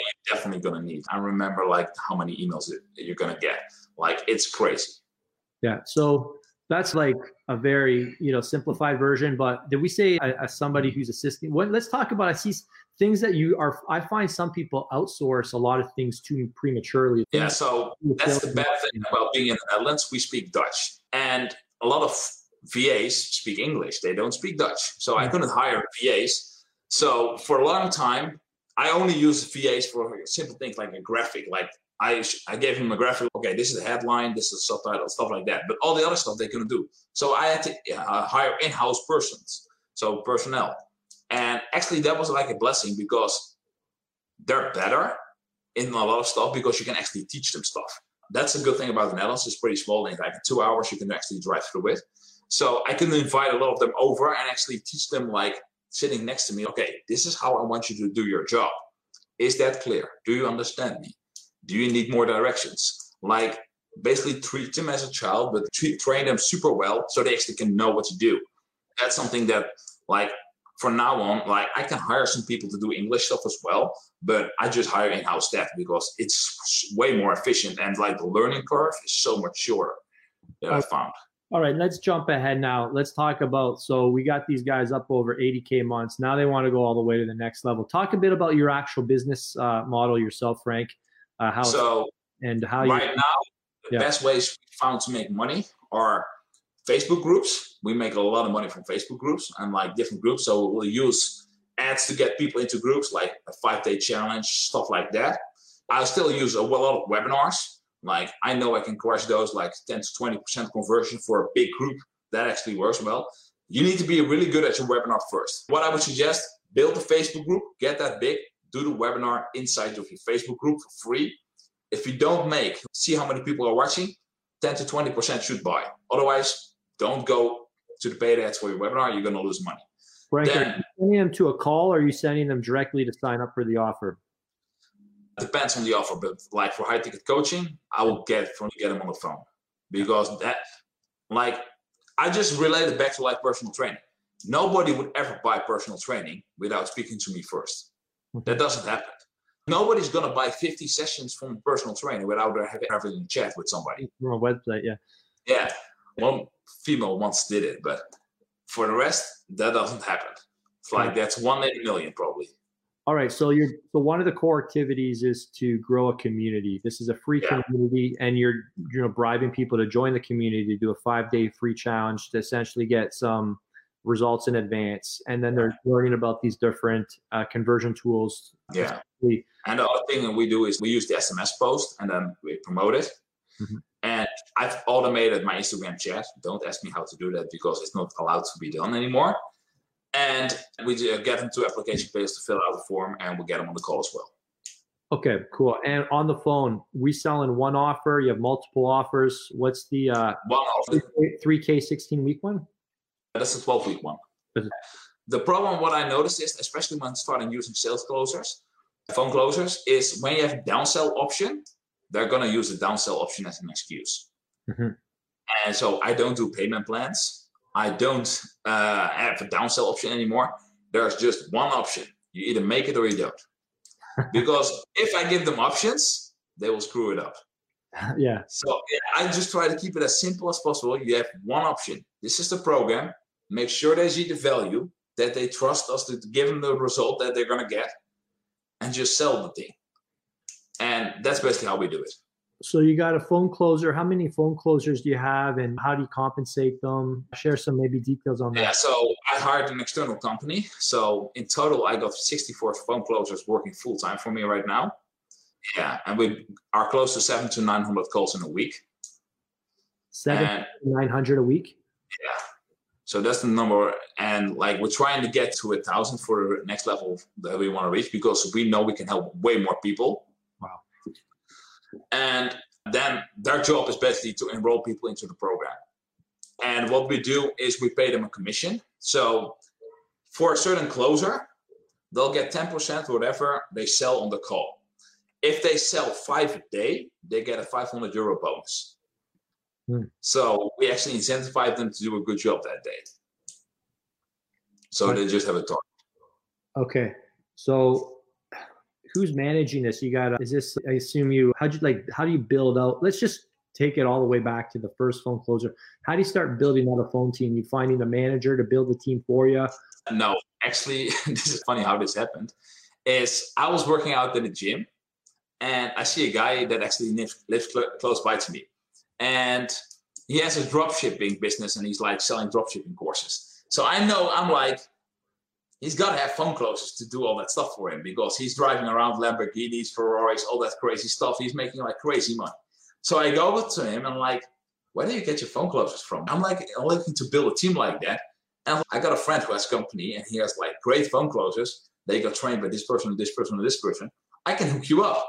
definitely going to need. I remember like how many emails you're going to get. Like, it's crazy. Yeah. So that's like a very, you know, simplified version. But did we say as somebody who's assisting? What, let's talk about, I see things that you are, I find some people outsource a lot of things too prematurely. Yeah. So that's the bad thing about being in the Netherlands. We speak Dutch, and a lot of V As speak English. They don't speak Dutch. So I couldn't hire V As. So for a long time, I only used V As for simple things like a graphic. Like I, I gave him a graphic. Okay, this is the headline, this is the subtitle, stuff like that. But all the other stuff they couldn't do. So I had to uh, hire in-house persons, so personnel. And actually, that was like a blessing because they're better in a lot of stuff because you can actually teach them stuff. That's a good thing about the Netherlands. It's pretty small. In like two hours, you can actually drive through it. So I can invite a lot of them over and actually teach them, like sitting next to me. Okay, this is how I want you to do your job. Is that clear? Do you understand me? Do you need more directions? Like basically treat them as a child, but treat, train them super well so they actually can know what to do. That's something that, like, from now on, like I can hire some people to do English stuff as well, but I just hire in-house staff because it's way more efficient and like the learning curve is so much shorter that I found. All right, let's jump ahead now. Let's talk about, so we got these guys up over eighty K months. Now they want to go all the way to the next level. Talk a bit about your actual business uh, model yourself, Frank. Uh, how so and how right you, now, the yeah. best ways we found to make money are Facebook groups. We make a lot of money from Facebook groups and like different groups. So we'll use ads to get people into groups, like a five-day challenge, stuff like that. I still use a lot of webinars. Like I know I can crush those like ten to twenty percent conversion for a big group. That actually works well. You need to be really good at your webinar first. What I would suggest, build a Facebook group, get that big, do the webinar inside of your Facebook group for free. If you don't make, see how many people are watching, ten to twenty percent should buy. Otherwise, don't go to the paid ads for your webinar. You're going to lose money. Frank, then, are you sending them to a call or are you sending them directly to sign up for the offer? Depends on the offer, but like for high ticket coaching, I will get from get them on the phone because that, like, I just related back to like personal training. Nobody would ever buy personal training without speaking to me first. Mm-hmm. That doesn't happen. Nobody's gonna buy fifty sessions from a personal trainer without having a chat with somebody. From a website, yeah. Yeah, one female once did it, but for the rest, that doesn't happen. It's like that's one in a million probably. All right, so you're so one of the core activities is to grow a community. This is a free yeah. community, and you're you know bribing people to join the community to do a five-day free challenge to essentially get some results in advance, and then they're learning about these different uh, conversion tools. Yeah, and the other thing that we do is we use the S M S post, and then we promote it. Mm-hmm. And I've automated my Instagram chat. Don't ask me how to do that because it's not allowed to be done anymore. And we get them to application page to fill out the form, and we'll get them on the call as well. Okay, cool. And on the phone, we sell in one offer. You have multiple offers. What's the uh, one offer? three K sixteen week one? That's a twelve week one. The problem, what I noticed is, especially when starting using sales closers, phone closers, is when you have a downsell option, they're going to use the downsell option as an excuse. Mm-hmm. And so I don't do payment plans. I don't uh, have a downsell option anymore. There's just one option. You either make it or you don't. Because if I give them options, they will screw it up. Yeah. So yeah, I just try to keep it as simple as possible. You have one option. This is the program. Make sure they see the value, that they trust us to give them the result that they're going to get, and just sell the thing. And that's basically how we do it. So you got a phone closer. How many phone closers do you have, and how do you compensate them? Share some maybe details on that. Yeah, so I hired an external company. So in total, I got sixty-four phone closers working full time for me right now. Yeah, and we are close to seven to nine hundred calls in a week. Seven to nine hundred a week. Yeah, so that's the number, and like we're trying to get to a thousand for the next level that we want to reach because we know we can help way more people. Wow. And then their job is basically to enroll people into the program. And what we do is we pay them a commission. So for a certain closer, they'll get ten percent whatever they sell on the call. If they sell five a day, they get a five hundred euro bonus. Hmm. So we actually incentivize them to do a good job that day. So okay. They just have a target. Okay. So who's managing this? You got, is this, I assume you, how'd you like, how do you build out? Let's just take it all the way back to the first phone closer. How do you start building out a phone team? You finding a manager to build the team for you? No, actually, this is funny how this happened. Is I was working out in the gym, and I see a guy that actually lives, lives cl- close by to me. And he has a drop shipping business, and he's like selling drop shipping courses. So I know, I'm like, he's got to have phone closers to do all that stuff for him, because he's driving around Lamborghinis, Ferraris, all that crazy stuff. He's making like crazy money. So I go over to him and I'm like, where do you get your phone closers from? I'm like, I'm looking to build a team like that. And I got a friend who has a company, and he has like great phone closers. They got trained by this person, this person, this person. I can hook you up.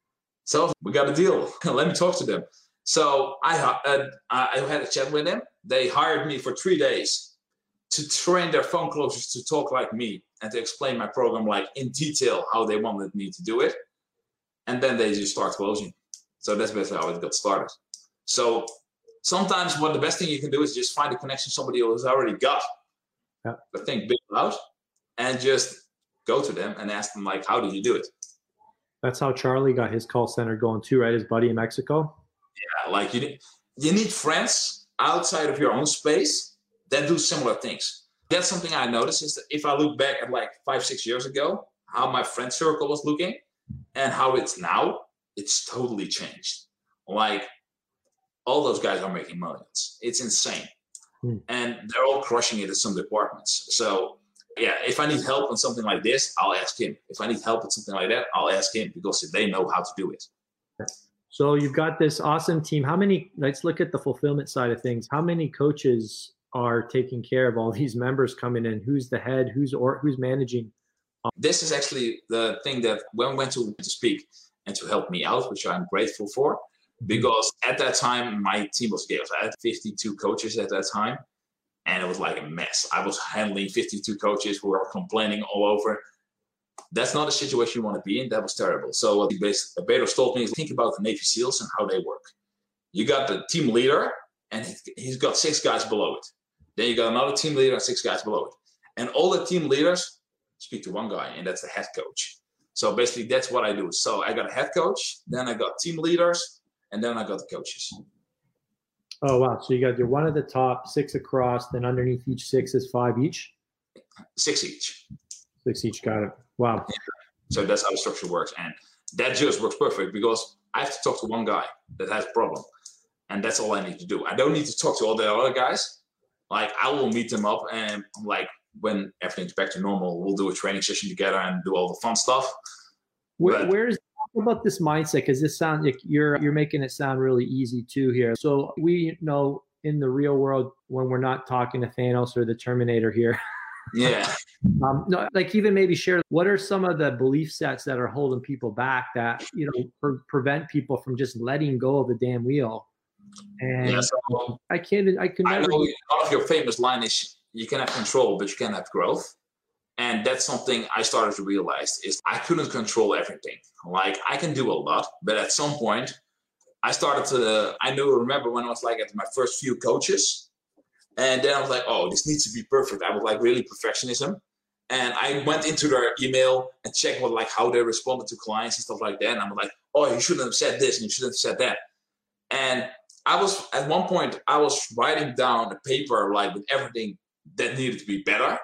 So we got a deal. Let me talk to them. So I, uh, I had a chat with them. They hired me for three days to train their phone closers to talk like me and to explain my program like in detail how they wanted me to do it. And then they just start closing. So that's basically how it got started. So sometimes what the best thing you can do is just find a connection somebody who's already got yeah. the thing big out, and just go to them and ask them like, how did you do it? That's how Charlie got his call center going too, right? His buddy in Mexico. Yeah, like you need, you need friends outside of your own space that do similar things. That's something I noticed is that if I look back at like five, six years ago, how my friend circle was looking and how it's now, it's totally changed. Like all those guys are making millions. It's insane. Hmm. And they're all crushing it in some departments. So yeah, if I need help on something like this, I'll ask him. If I need help with something like that, I'll ask him, because they know how to do it. So you've got this awesome team. How many, let's look at the fulfillment side of things. How many coaches are taking care of all these members coming in? Who's the head? Who's or who's managing? This is actually the thing that when we went to, to speak and to help me out, which I'm grateful for, because at that time, my team was chaos. I had fifty-two coaches at that time. And it was like a mess. I was handling fifty-two coaches who were complaining all over. That's not a situation you want to be in. That was terrible. So what Bedros told me is think about the Navy SEALs and how they work. You got the team leader, and he's got six guys below it. Then you got another team leader and six guys below it. And all the team leaders speak to one guy, and that's the head coach. So basically, that's what I do. So I got a head coach, then I got team leaders, and then I got the coaches. Oh, wow. So you got your one at the top, six across, then underneath each six is five each? Six each. Six each, got it. Wow. Yeah. So that's how the structure works. And that just works perfect, because I have to talk to one guy that has a problem. And that's all I need to do. I don't need to talk to all the other guys. Like, I will meet them up, and like when everything's back to normal, we'll do a training session together and do all the fun stuff. Where, but, where's about this mindset, because this sounds like you're you're making it sound really easy too here. So we know in the real world, when we're not talking to Thanos or the Terminator here, yeah, um, no, like even maybe share what are some of the belief sets that are holding people back that you know pre- prevent people from just letting go of the damn wheel. And yeah, so, I can't. I can. I never know one of your famous line is you can have control, but you can't have growth. And that's something I started to realize is I couldn't control everything. Like I can do a lot, but at some point I started to, I knew, remember when I was like at my first few coaches, and then I was like, oh, this needs to be perfect. I was like really perfectionism. And I went into their email and checked what, like how they responded to clients and stuff like that. And I'm like, oh, you shouldn't have said this and you shouldn't have said that. And I was, at one point, I was writing down a paper like with everything that needed to be better.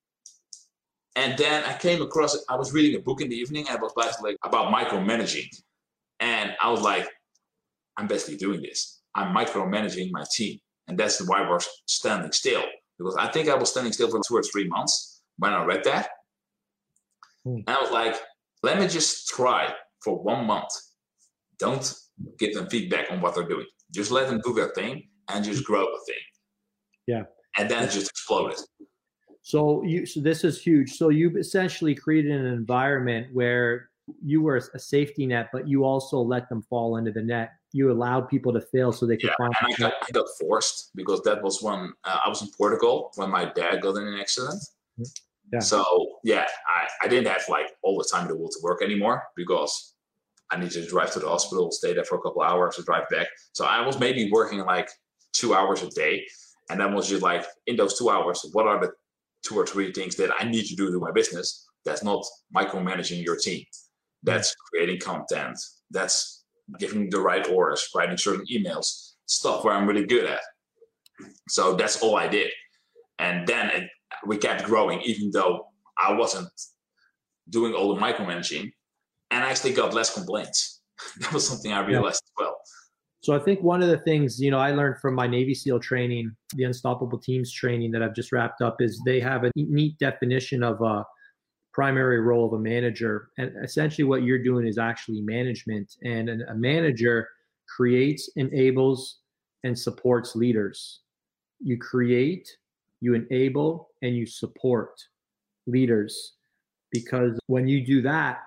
And then I came across it. I was reading a book in the evening, and it was basically about micromanaging. And I was like, I'm basically doing this. I'm micromanaging my team. And that's why we're standing still. Because I think I was standing still for two or three months when I read that. Hmm. And I was like, let me just try for one month. Don't give them feedback on what they're doing. Just let them do their thing and just grow the thing. Yeah. And then it just exploded. So you, so this is huge. So you've essentially created an environment where you were a safety net, but you also let them fall into the net. You allowed people to fail so they could yeah, find. And I got, I got forced because that was when uh, I was in Portugal when my dad got in an accident. Yeah. So yeah, I, I didn't have like all the time in the world to work anymore because I needed to drive to the hospital, stay there for a couple of hours to drive back. So I was maybe working like two hours a day. And then was just like, in those two hours, what are the two or three things that I need to do to my business that's not micromanaging your team? That's creating content. That's giving the right orders, writing certain emails, stuff where I'm really good at. So that's all I did. And then it, we kept growing, even though I wasn't doing all the micromanaging, and I actually got less complaints. That was something I realized yeah. as well. So I think one of the things, you know, I learned from my Navy SEAL training, the Unstoppable Teams training that I've just wrapped up, is they have a neat definition of a primary role of a manager. And essentially what you're doing is actually management. And a manager creates, enables, and supports leaders. You create, you enable, and you support leaders. Because when you do that,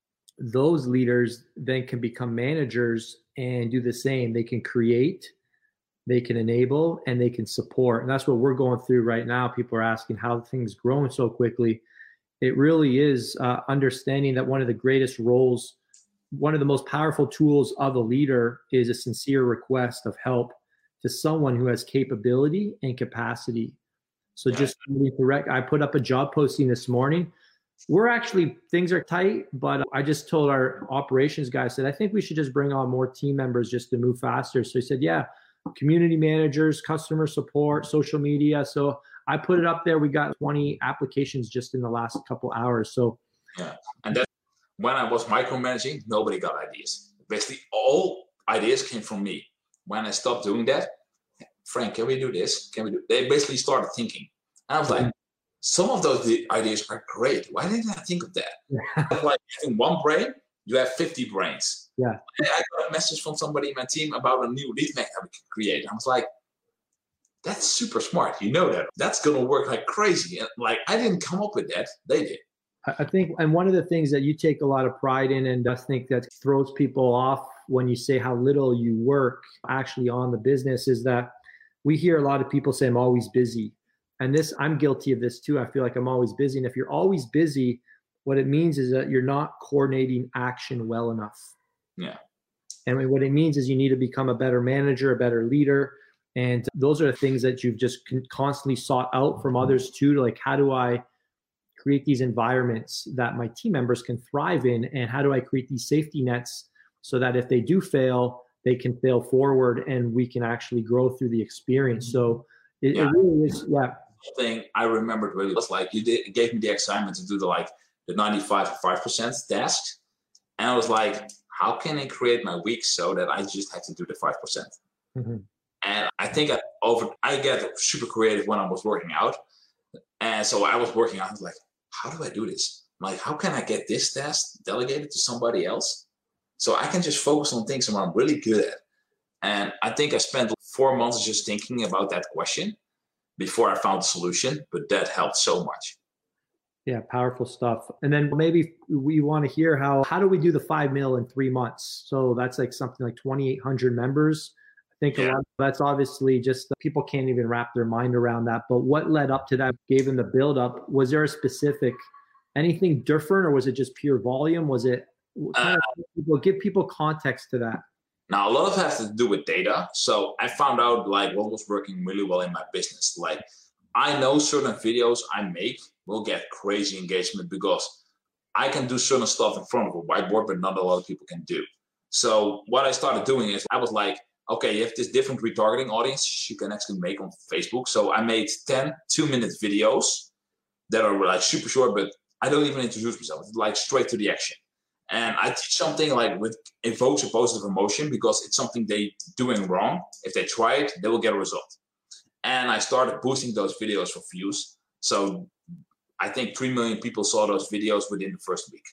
those leaders then can become managers and do the same. They can create, they can enable, and they can support. And that's what we're going through right now. People are asking how things growing so quickly. It really is uh, understanding that one of the greatest roles, one of the most powerful tools of a leader is a sincere request of help to someone who has capability and capacity. So just to be correct, I put up a job posting this morning. We're actually, things are tight, but I just told our operations guy, I said, I think we should just bring on more team members just to move faster. So he said, yeah, community managers, customer support, social media. So I put it up there. We got twenty applications just in the last couple hours. So yeah, and that's when I was micromanaging, nobody got ideas. Basically, all ideas came from me. When I stopped doing that, Frank, can we do this? Can we do? They basically started thinking, and I was like, some of those ideas are great. Why didn't I think of that? Like in one brain, you have fifty brains. Yeah. I got a message from somebody in my team about a new lead magnet we could create. I was like, that's super smart. You know that. That's going to work like crazy. And like, I didn't come up with that. They did. I think, and one of the things that you take a lot of pride in, and I think that throws people off when you say how little you work actually on the business, is that we hear a lot of people say, I'm always busy. And this, I'm guilty of this too. I feel like I'm always busy. And if you're always busy, what it means is that you're not coordinating action well enough. Yeah. And what it means is you need to become a better manager, a better leader. And those are the things that you've just constantly sought out from others too. To like, how do I create these environments that my team members can thrive in? And how do I create these safety nets so that if they do fail, they can fail forward and we can actually grow through the experience. So it, yeah. it really is, yeah. Thing I remembered really was like, you did gave me the assignment to do the like the ninety-five to five percent task. And I was like, how can I create my week so that I just have to do the five percent? Mm-hmm. And I think I over I get super creative when I was working out. And so I was working out, I was like, how do I do this? I'm like, how can I get this task delegated to somebody else so I can just focus on things that I'm really good at? And I think I spent four months just thinking about that question before I found the solution, but that helped so much. Yeah, powerful stuff. And then maybe we want to hear how, how do we do the five mil in three months? So that's like something like twenty-eight hundred members. I think yeah. a lot of, that's obviously just, people can't even wrap their mind around that. But what led up to that, gave them the build up? Was there a specific, anything different, or was it just pure volume? Was it, kind of, people, give people context to that. Now, a lot of it has to do with data. So I found out like what was working really well in my business. Like I know certain videos I make will get crazy engagement because I can do certain stuff in front of a whiteboard, but not a lot of people can do. So what I started doing is I was like, okay, you have this different retargeting audience you can actually make on Facebook. So I made ten two-minute videos that are like super short, but I don't even introduce myself. It's like straight to the action. And I teach something like with evokes a positive emotion because it's something they doing wrong. If they try it, they will get a result. And I started boosting those videos for views. So I think three million people saw those videos within the first week.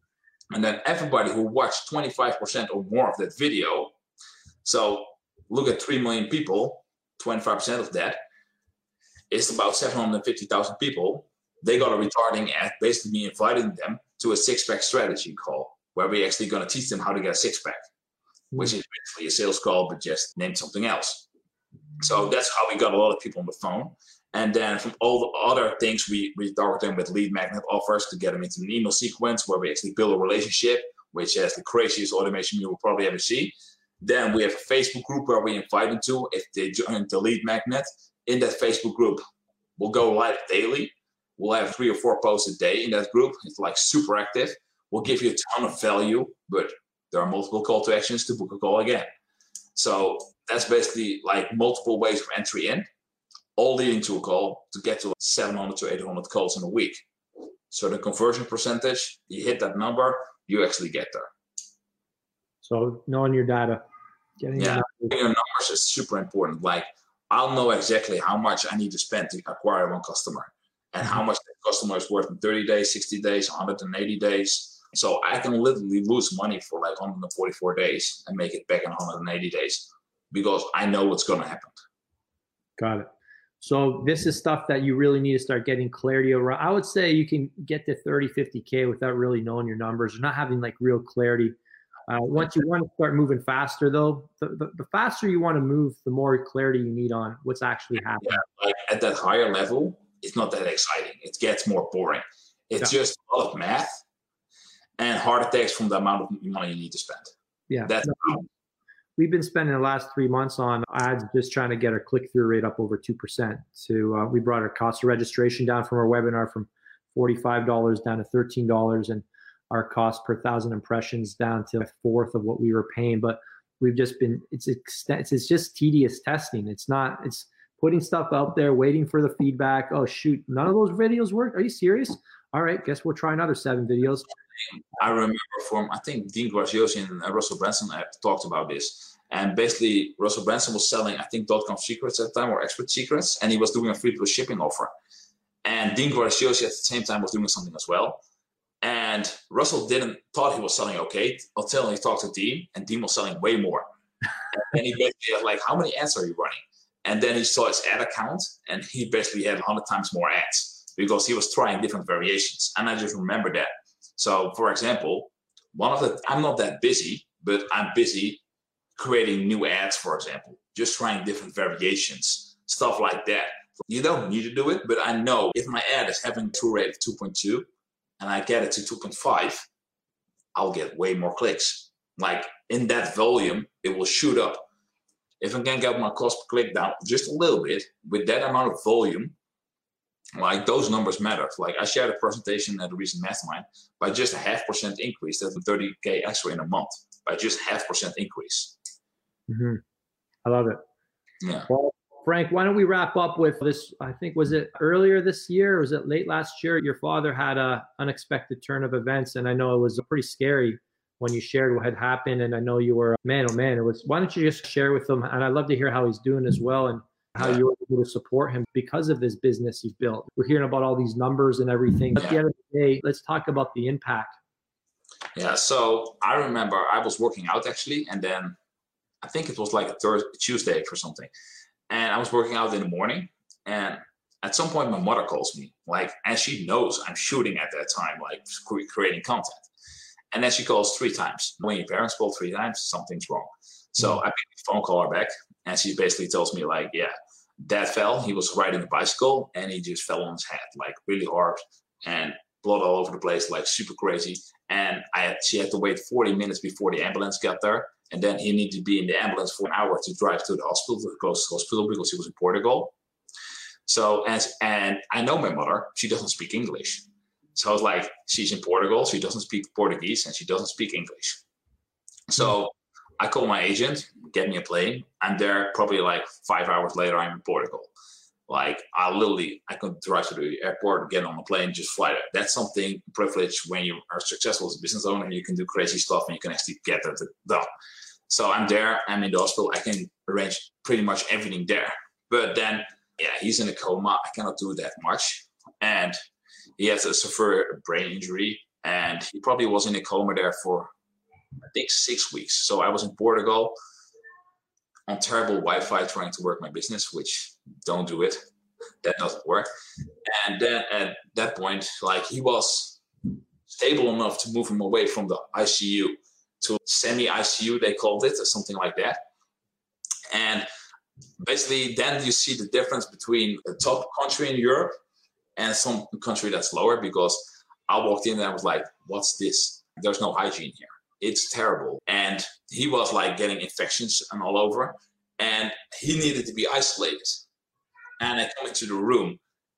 And then everybody who watched twenty-five percent or more of that video, so look at three million people, twenty-five percent of that is about seven hundred fifty thousand people. They got a retargeting ad, basically me inviting them to a six-pack strategy call where we're actually going to teach them how to get a six-pack, which is basically a sales call, but just named something else. So that's how we got a lot of people on the phone. And then from all the other things, we retarget them with lead magnet offers to get them into an email sequence where we actually build a relationship, which has the craziest automation you will probably ever see. Then we have a Facebook group where we invite them to, if they join the lead magnet. In that Facebook group, we'll go live daily. We'll have three or four posts a day in that group. It's like super active. will give you a ton of value, but there are multiple call to actions to book a call again. So that's basically like multiple ways of entry in, all leading to a call to get to seven hundred to eight hundred calls in a week. So the conversion percentage, you hit that number, you actually get there. So knowing your data. Getting yeah, your, your numbers is super important. Like I'll know exactly how much I need to spend to acquire one customer and how much that customer is worth in thirty days, sixty days, one hundred eighty days. So I can literally lose money for like one hundred forty-four days and make it back in one hundred eighty days because I know what's going to happen. Got it. So this is stuff that you really need to start getting clarity over. I would say you can get to thirty, fifty K without really knowing your numbers or not having like real clarity. Uh, once you want to start moving faster though, the, the, the faster you want to move, the more clarity you need on what's actually happening. Yeah, like at that higher level, it's not that exciting. It gets more boring. It's yeah. just a lot of math and heart attacks from the amount of money you need to spend. Yeah. That's no, we've been spending the last three months on ads just trying to get our click-through rate up over two percent. To uh, we brought our cost of registration down from our webinar from forty-five dollars down to thirteen dollars, and our cost per thousand impressions down to a fourth of what we were paying. But we've just been, it's, it's, it's just tedious testing. It's not, it's putting stuff out there, waiting for the feedback. Oh shoot, none of those videos worked. Are you serious? All right, guess we'll try another seven videos. I remember from, I think Dean Graziosi and Russell Brunson talked about this. And basically Russell Brunson was selling, I think, dot-com secrets at the time or expert secrets. And he was doing a free plus shipping offer. And Dean Graziosi at the same time was doing something as well. And Russell didn't thought he was selling okay until he talked to Dean, and Dean was selling way more. And he basically was like, how many ads are you running? And then he saw his ad account, and he basically had one hundred times more ads because he was trying different variations. And I just remember that. So, for example, one of the, I'm not that busy, but I'm busy creating new ads, for example, just trying different variations, stuff like that. You don't need to do it, but I know if my ad is having a true rate of two point two, and I get it to two point five, I'll get way more clicks. Like in that volume, it will shoot up. If I can get my cost per click down just a little bit with that amount of volume, like those numbers matter. Like I shared a presentation at a recent mastermind by just a half percent increase, that's thirty K extra in a month, by just half percent increase. Mm-hmm. I love it. Yeah. Well, Frank, why don't we wrap up with this? I think, was it earlier this year or was it late last year? Your father had a unexpected turn of events, and I know it was pretty scary when you shared what had happened. And I know you were, man, oh man, it was, why don't you just share with him? And I'd love to hear how he's doing as well and how yeah. you were able to support him because of this business he's built. We're hearing about all these numbers and everything. But yeah. At the end of the day, let's talk about the impact. Yeah, so I remember I was working out actually, and then I think it was like a Thursday, Tuesday or something. And I was working out in the morning, and at some point my mother calls me, like, and she knows I'm shooting at that time, like creating content. And then she calls three times. When your parents call three times, something's wrong. So mm-hmm. I pick the phone call her back, and she basically tells me like, yeah, Dad fell. He was riding a bicycle, and he just fell on his head, like really hard, and blood all over the place, like super crazy. And I had, she had to wait forty minutes before the ambulance got there. And then he needed to be in the ambulance for an hour to drive to the hospital, to the closest hospital, because he was in Portugal. So, and, and I know my mother, she doesn't speak English. So I was like, she's in Portugal, she doesn't speak Portuguese, and she doesn't speak English. So I call my agent, get me a plane. I'm there probably like five hours later, I'm in Portugal. Like I literally, I could drive to the airport, get on the plane, just fly there. That's something privileged when you are successful as a business owner, and you can do crazy stuff and you can actually get that done. So I'm there, I'm in the hospital, I can arrange pretty much everything there. But then, yeah, he's in a coma, I cannot do that much. And he has a severe brain injury, and he probably was in a coma there for, I think, six weeks. So I was in Portugal on terrible Wi-Fi trying to work my business, which don't do it. That doesn't work. And then at that point, like he was stable enough to move him away from the I C U to semi-I C U, they called it, or something like that. And basically then you see the difference between a top country in Europe and some country that's lower, because I walked in and I was like, what's this? There's no hygiene here. It's terrible. And he was like getting infections and all over, and he needed to be isolated. And I come into the room,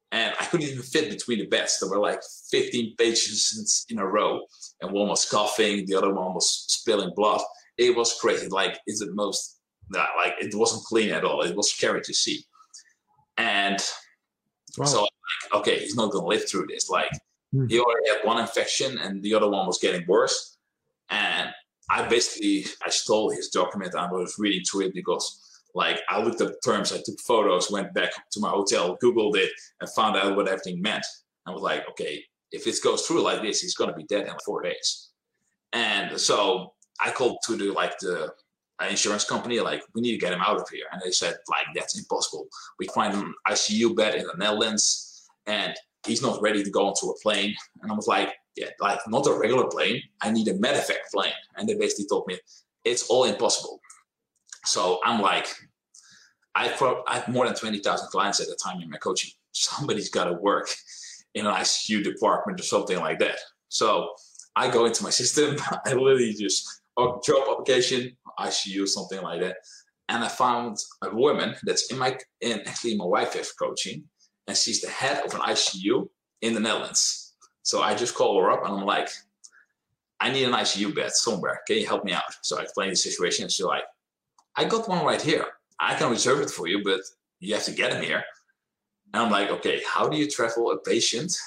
And I couldn't even fit between the beds. There were like fifteen patients in a row, and one was coughing, the other one was spilling blood. It was crazy. Like, it's the most, like, it wasn't clean at all. It was scary to see. And wow. So, like, okay, he's not going to live through this. Like, mm. he already had one infection, and the other one was getting worse. And I basically, I stole his document. I was reading through it because, like, I looked at the terms, I took photos, went back to my hotel, Googled it, and found out what everything meant. I was like, okay, if this goes through like this, he's going to be dead in like four days. And so I called to the, like, the insurance company, like, we need to get him out of here. And they said, like, that's impossible. We find an I C U bed in the Netherlands, and he's not ready to go onto a plane. And I was like, yeah, like, not a regular plane. I need a medevac plane. And they basically told me, it's all impossible. So I'm like, I have more than twenty thousand clients at the time in my coaching. Somebody's got to work in an I C U department or something like that. So I go into my system. I literally just, oh, job application, I C U, something like that. And I found a woman that's in my, in actually my wife has coaching, and she's the head of an I C U in the Netherlands. So I just call her up and I'm like, I need an I C U bed somewhere. Can you help me out? So I explain the situation, and she's like, I got one right here. I can reserve it for you, but you have to get him here. And I'm like, okay, how do you travel a patient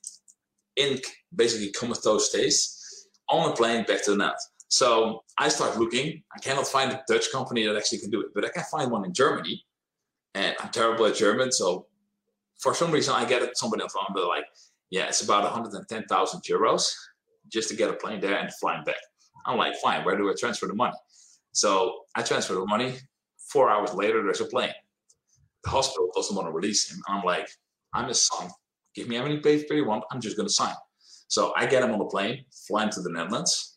in basically comatose states on a plane back to the Netherlands? So I start looking. I cannot find a Dutch company that actually can do it, but I can find one in Germany. And I'm terrible at German. So for some reason, I get somebody on the phone, but like, yeah, it's about one hundred ten thousand euros just to get a plane there and flying back. I'm like, fine, where do I transfer the money? So I transfer the money. Four hours later, there's a plane. The hospital doesn't want to release him. I'm like, I'm his son. Give me how many papers you want. I'm just going to sign. So I get him on the plane, fly him to the Netherlands.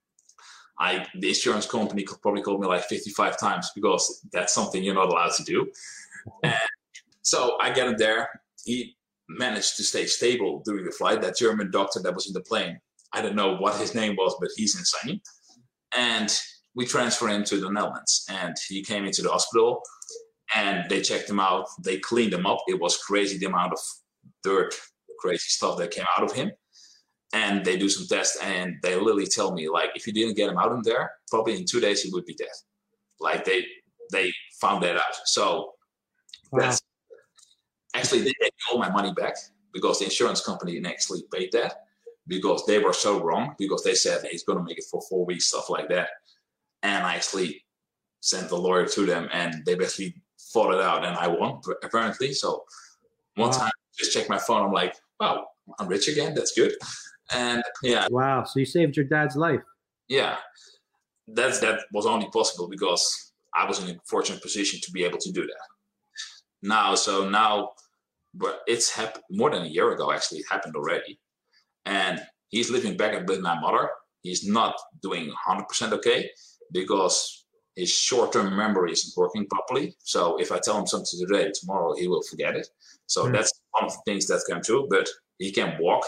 I the insurance company could probably called me like fifty-five times because that's something you're not allowed to do. And so I get him there. He managed to stay stable during the flight. That German doctor that was in the plane, I don't know what his name was, but he's insane. And we transferred him to the Netherlands, and he came into the hospital, and they checked him out. They cleaned him up. It was crazy, the amount of dirt, crazy stuff that came out of him. And they do some tests, and they literally tell me, like, if you didn't get him out of there, probably in two days he would be dead. Like, they they found that out. So wow. That's actually, they gave me all my money back because the insurance company actually paid that because they were so wrong, because they said, hey, he's going to make it for four weeks, stuff like that. And I actually sent the lawyer to them, and they basically fought it out, and I won, apparently. So one wow. time, I just checked my phone. I'm like, wow, I'm rich again. That's good. And yeah. Wow. So you saved your dad's life. Yeah. That's, that was only possible because I was in a fortunate position to be able to do that. Now, so now, but it's happened more than a year ago, actually. It happened already. And he's living back with my mother. He's not doing one hundred percent okay because his short-term memory isn't working properly. So if I tell him something today, tomorrow he will forget it. So mm. that's one of the things that come true. But he can walk.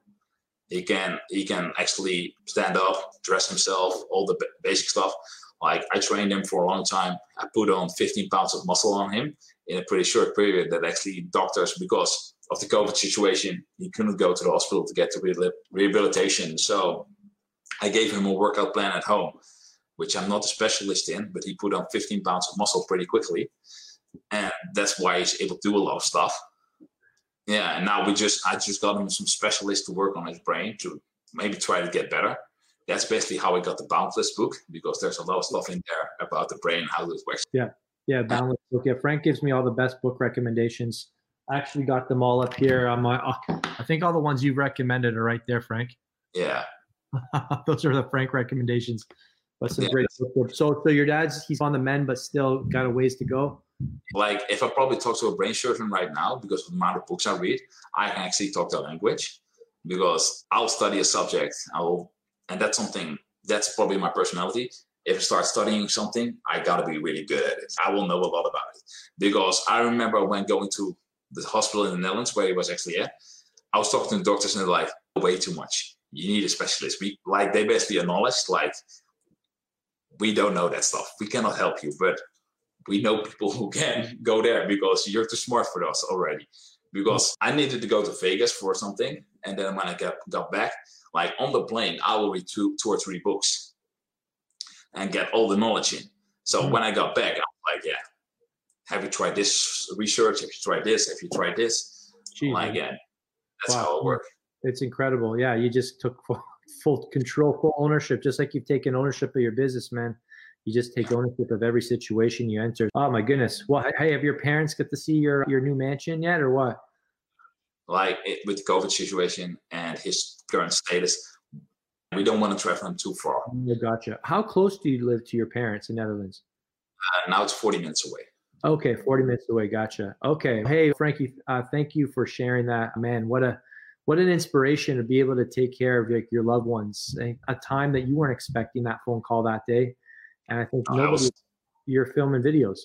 He can he can actually stand up, dress himself, all the basic stuff. Like, I trained him for a long time. I put on fifteen pounds of muscle on him in a pretty short period that actually doctors, because of the COVID situation, he couldn't go to the hospital to get to rehabilitation. So I gave him a workout plan at home, which I'm not a specialist in, but he put on fifteen pounds of muscle pretty quickly. And that's why he's able to do a lot of stuff. Yeah, and now we just, I just got him some specialists to work on his brain to maybe try to get better. That's basically how I got the Boundless book, because there's a lot of stuff in there about the brain, how it works. Yeah, yeah, Boundless book. Yeah, Frank gives me all the best book recommendations. I actually got them all up here. On my, I think all the ones you recommended are right there, Frank. Yeah. Those are the Frank recommendations. But some yeah. great book. So, so your dad's, he's on the mend, but still got a ways to go. Like, if I probably talk to a brain surgeon right now, because of the amount of books I read, I can actually talk the language, because I'll study a subject. I will, and that's something, that's probably my personality. If I start studying something, I got to be really good at it. I will know a lot about it. Because I remember when going to the hospital in the Netherlands, where he was actually at, I was talking to the doctors, and they're like, way too much. You need a specialist. We, like, they basically acknowledged, like, we don't know that stuff. We cannot help you, but we know people who can go there because you're too smart for us already. because I needed to go to Vegas for something. And then when I got, got back, like on the plane, I will read two, two or three books and get all the knowledge in. So mm-hmm. when I got back, I was like, yeah, have you tried this research? Have you tried this? Have you tried this? Jeez, like, yeah, that's wow. how it worked. It's incredible. Yeah, you just took full, full control, full ownership, just like you've taken ownership of your business, man. You just take ownership of every situation you enter. Oh my goodness. Well, hey, have your parents got to see your, your new mansion yet or what? Like it, with the COVID situation and his current status, we don't want to travel him too far. Oh, gotcha. How close do you live to your parents in Netherlands? Uh, now it's forty minutes away. Okay, forty minutes away. Gotcha. Okay. Hey, Frankie, uh, thank you for sharing that. Man, what a what an inspiration to be able to take care of like, your loved ones. A, a time that you weren't expecting that phone call that day. And I think oh, nobody, was... you're filming videos.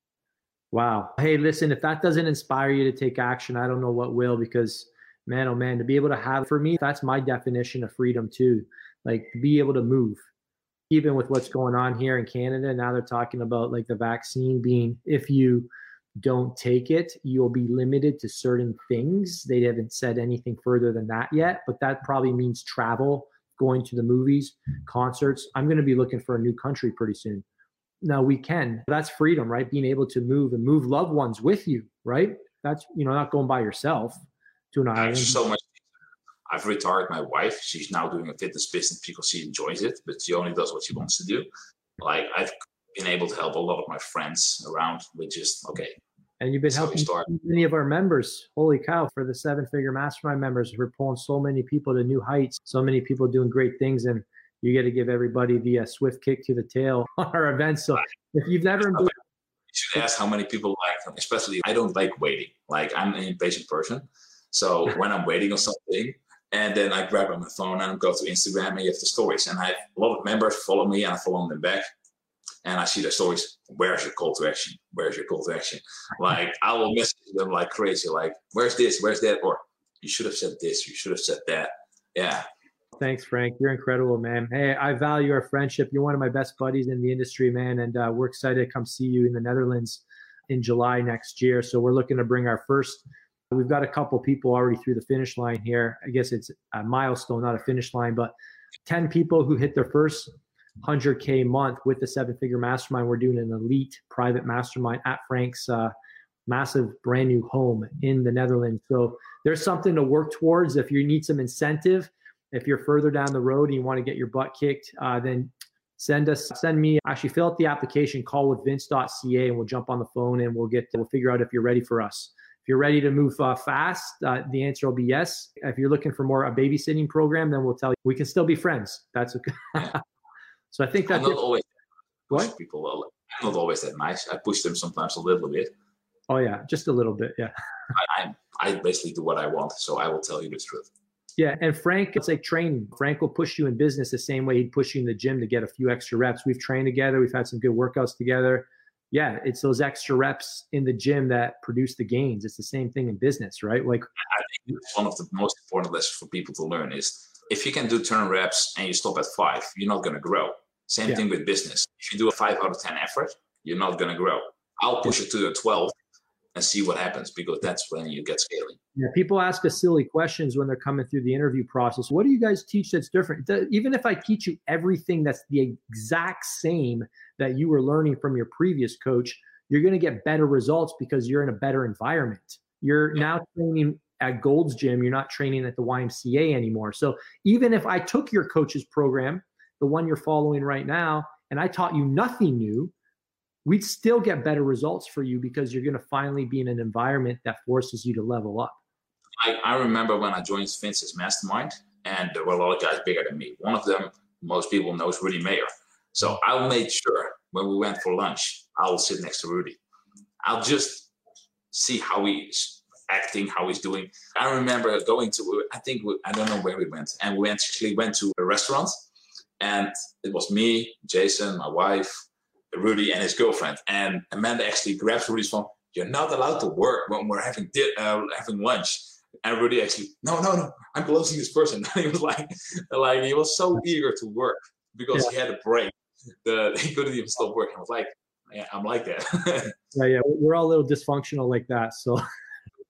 Wow. Hey, listen, if that doesn't inspire you to take action, I don't know what will, because man, oh man, to be able to have, for me, that's my definition of freedom too. Like to be able to move, even with what's going on here in Canada. Now they're talking about like the vaccine being, if you don't take it, you'll be limited to certain things. They haven't said anything further than that yet, but that probably means travel, going to the movies, concerts. I'm going to be looking for a new country pretty soon. Now we can, that's freedom, right? Being able to move and move loved ones with you, right? That's, you know, not going by yourself to an island. So much. I've retired my wife. She's now doing a fitness business because she enjoys it, but she only does what she wants to do. Like I've been able to help a lot of my friends around with just, okay. And you've been helping many of our members. Holy cow, for the seven figure mastermind members, we're pulling so many people to new heights, so many people doing great things. And you get to give everybody the uh, swift kick to the tail on our events. So if you've never been, you should ask how many people like them. Especially, I don't like waiting. Like I'm an impatient person. So when I'm waiting on something, and then I grab on my phone and I go to Instagram and you have the stories. And I have a lot of members follow me and I follow them back. And I see their stories. Where's your call to action? Where's your call to action? Like I will message them like crazy. Like, where's this? Where's that? Or you should have said this. You should have said that. Yeah. Thanks, Frank. You're incredible, man. Hey, I value our friendship. You're one of my best buddies in the industry, man. And uh, we're excited to come see you in the Netherlands in July next year. So we're looking to bring our first, we've got a couple people already through the finish line here. I guess it's a milestone, not a finish line, but ten people who hit their first one hundred K month with the seven figure mastermind. We're doing an elite private mastermind at Frank's uh, massive brand new home in the Netherlands. So there's something to work towards. If you need some incentive, if you're further down the road and you want to get your butt kicked, uh, then send us, send me, actually fill out the application, call with vince dot c a, and we'll jump on the phone and we'll get, we'll figure out if you're ready for us. If you're ready to move uh, fast, uh, the answer will be yes. If you're looking for more a babysitting program, then we'll tell you we can still be friends. That's okay. So I think that's I'm not always what people. I'm not always that nice. I push them sometimes a little bit. Oh yeah, just a little bit. Yeah. I, I I basically do what I want, so I will tell you the truth. Yeah, and Frank, it's like training. Frank will push you in business the same way he'd push you in the gym to get a few extra reps. We've trained together. We've had some good workouts together. Yeah, it's those extra reps in the gym that produce the gains. It's the same thing in business, right? Like, I think one of the most important lessons for people to learn is if you can do ten reps and you stop at five, you're not going to grow. Same yeah. thing with business. If you do a five out of ten effort, you're not going to grow. I'll push it to a twelve and see what happens, because that's when you get scaling. Yeah, people ask us silly questions when they're coming through the interview process. What do you guys teach that's different? Even if I teach you everything that's the exact same that you were learning from your previous coach, you're going to get better results because you're in a better environment. You're now training at Gold's Gym. You're not training at the Y M C A anymore. So even if I took your coach's program, the one you're following right now, and I taught you nothing new, we'd still get better results for you because you're going to finally be in an environment that forces you to level up. I, I remember when I joined Vince's mastermind, and there were a lot of guys bigger than me. One of them, most people know, is Rudy Mayer. So I made sure when we went for lunch, I'll sit next to Rudy. I'll just see how he's acting, how he's doing. I remember going to, I think, we, I don't know where we went, and we actually went to a restaurant, and it was me, Jason, my wife, Rudy, and his girlfriend. And Amanda actually grabs Rudy's phone. You're not allowed to work when we're having di- uh, having lunch. And Rudy actually, no, no, no, I'm closing this person. he was like, like he was so eager to work because yeah. he had a break. The, he couldn't even stop working. I was like, yeah, I'm like that. yeah, yeah, we're all a little dysfunctional like that. So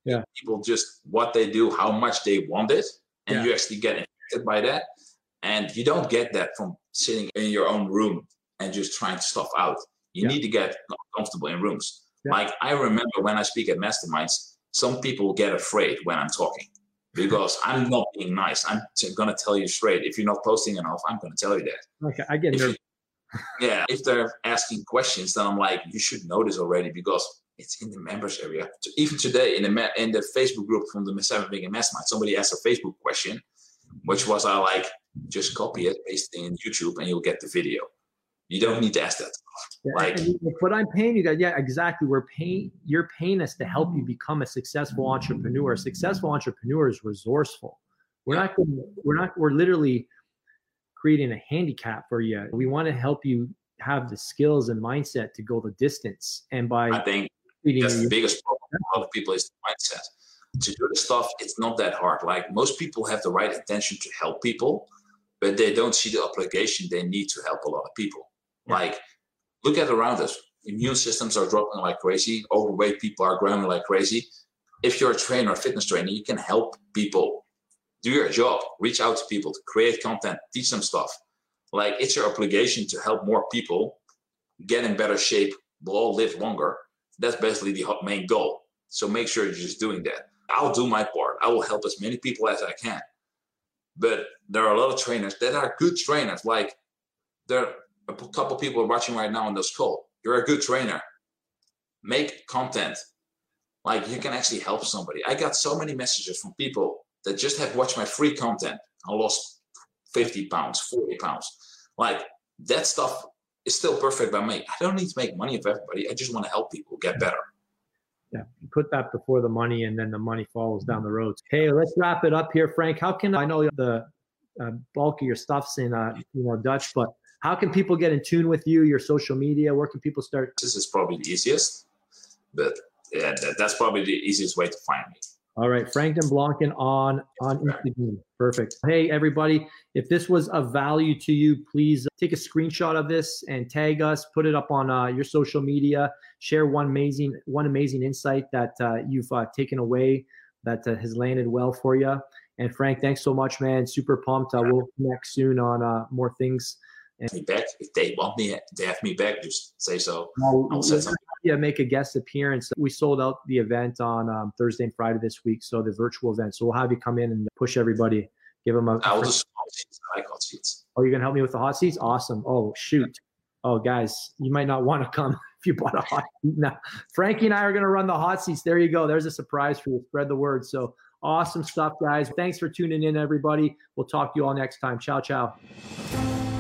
Yeah. People just what they do, how much they want it, and Yeah. you actually get affected by that. And you don't get that from sitting in your own room and just trying stuff out. You Yeah. need to get comfortable in rooms. Yeah. Like I remember when I speak at masterminds, some people get afraid when I'm talking because I'm not being nice. I'm t- going to tell you straight. If you're not posting enough, I'm going to tell you that. Okay, I get If nervous. you- yeah, if they're asking questions, then I'm like, you should know this already because it's in the members area. Even today in the ma- in the Facebook group from the Seven Figure Mastermind, somebody asked a Facebook question, which was I like, just copy it, paste it in YouTube, and you'll get the video. You don't need to ask that. Yeah, Like, and what I'm paying you guys, yeah, exactly. We're paying, you're paying us to help you become a successful entrepreneur. A successful entrepreneur is resourceful. We're not going to, we're not, we're literally creating a handicap for you. We want to help you have the skills and mindset to go the distance. And by I think treating that's you, the biggest problem for a lot of people is the mindset. To do the stuff, it's not that hard. Like most people have the right intention to help people, but they don't see the obligation they need to help a lot of people. Yeah. Like, look at around us. Immune systems are dropping like crazy. Overweight people are growing like crazy. If you're a trainer, a fitness trainer, you can help people. Do your job. Reach out to people, to create content, teach them stuff. Like, it's your obligation to help more people get in better shape. We'll all live longer. That's basically the main goal. So make sure you're just doing that. I'll do my part. I will help as many people as I can. But there are a lot of trainers that are good trainers. Like, there are a couple people watching right now on this call. You're a good trainer. Make content. Like, you can actually help somebody. I got so many messages from people that just have watched my free content and lost fifty pounds, forty pounds. Like, that stuff is still perfect by me. I don't need to make money of everybody. I just want to help people get better. yeah, put that before the money, and then the money follows down the road. Hey, let's wrap it up here, Frank. How can I know the uh, bulk of your stuff's in uh, you know Dutch, but how can people get in tune with you? Your social media? Where can people start? This is probably the easiest, but yeah, that, that's probably the easiest way to find me. All right, Frank Den Blanken on on Instagram. Perfect. Hey, everybody, if this was of value to you, please take a screenshot of this and tag us. Put it up on uh, your social media. Share one amazing one amazing insight that uh, you've uh, taken away that uh, has landed well for you. And Frank, thanks so much, man. Super pumped. Uh, we'll connect soon on uh, more things. And Me back if they want me, they have me back. Just say so. I'll, I'll set something. Yeah, make a guest appearance. We sold out the event on um, Thursday and Friday this week, so the virtual event. So we'll have you come in and push everybody. Give them a. I will just hot seats. I like hot seats. Oh, you're gonna help me with the hot seats? Awesome. Oh, shoot. Oh, guys, you might not want to come if you bought a hot seat now. Frankie and I are gonna run the hot seats. There you go. There's a surprise for you. Spread the word. So awesome stuff, guys. Thanks for tuning in, everybody. We'll talk to you all next time. Ciao, ciao.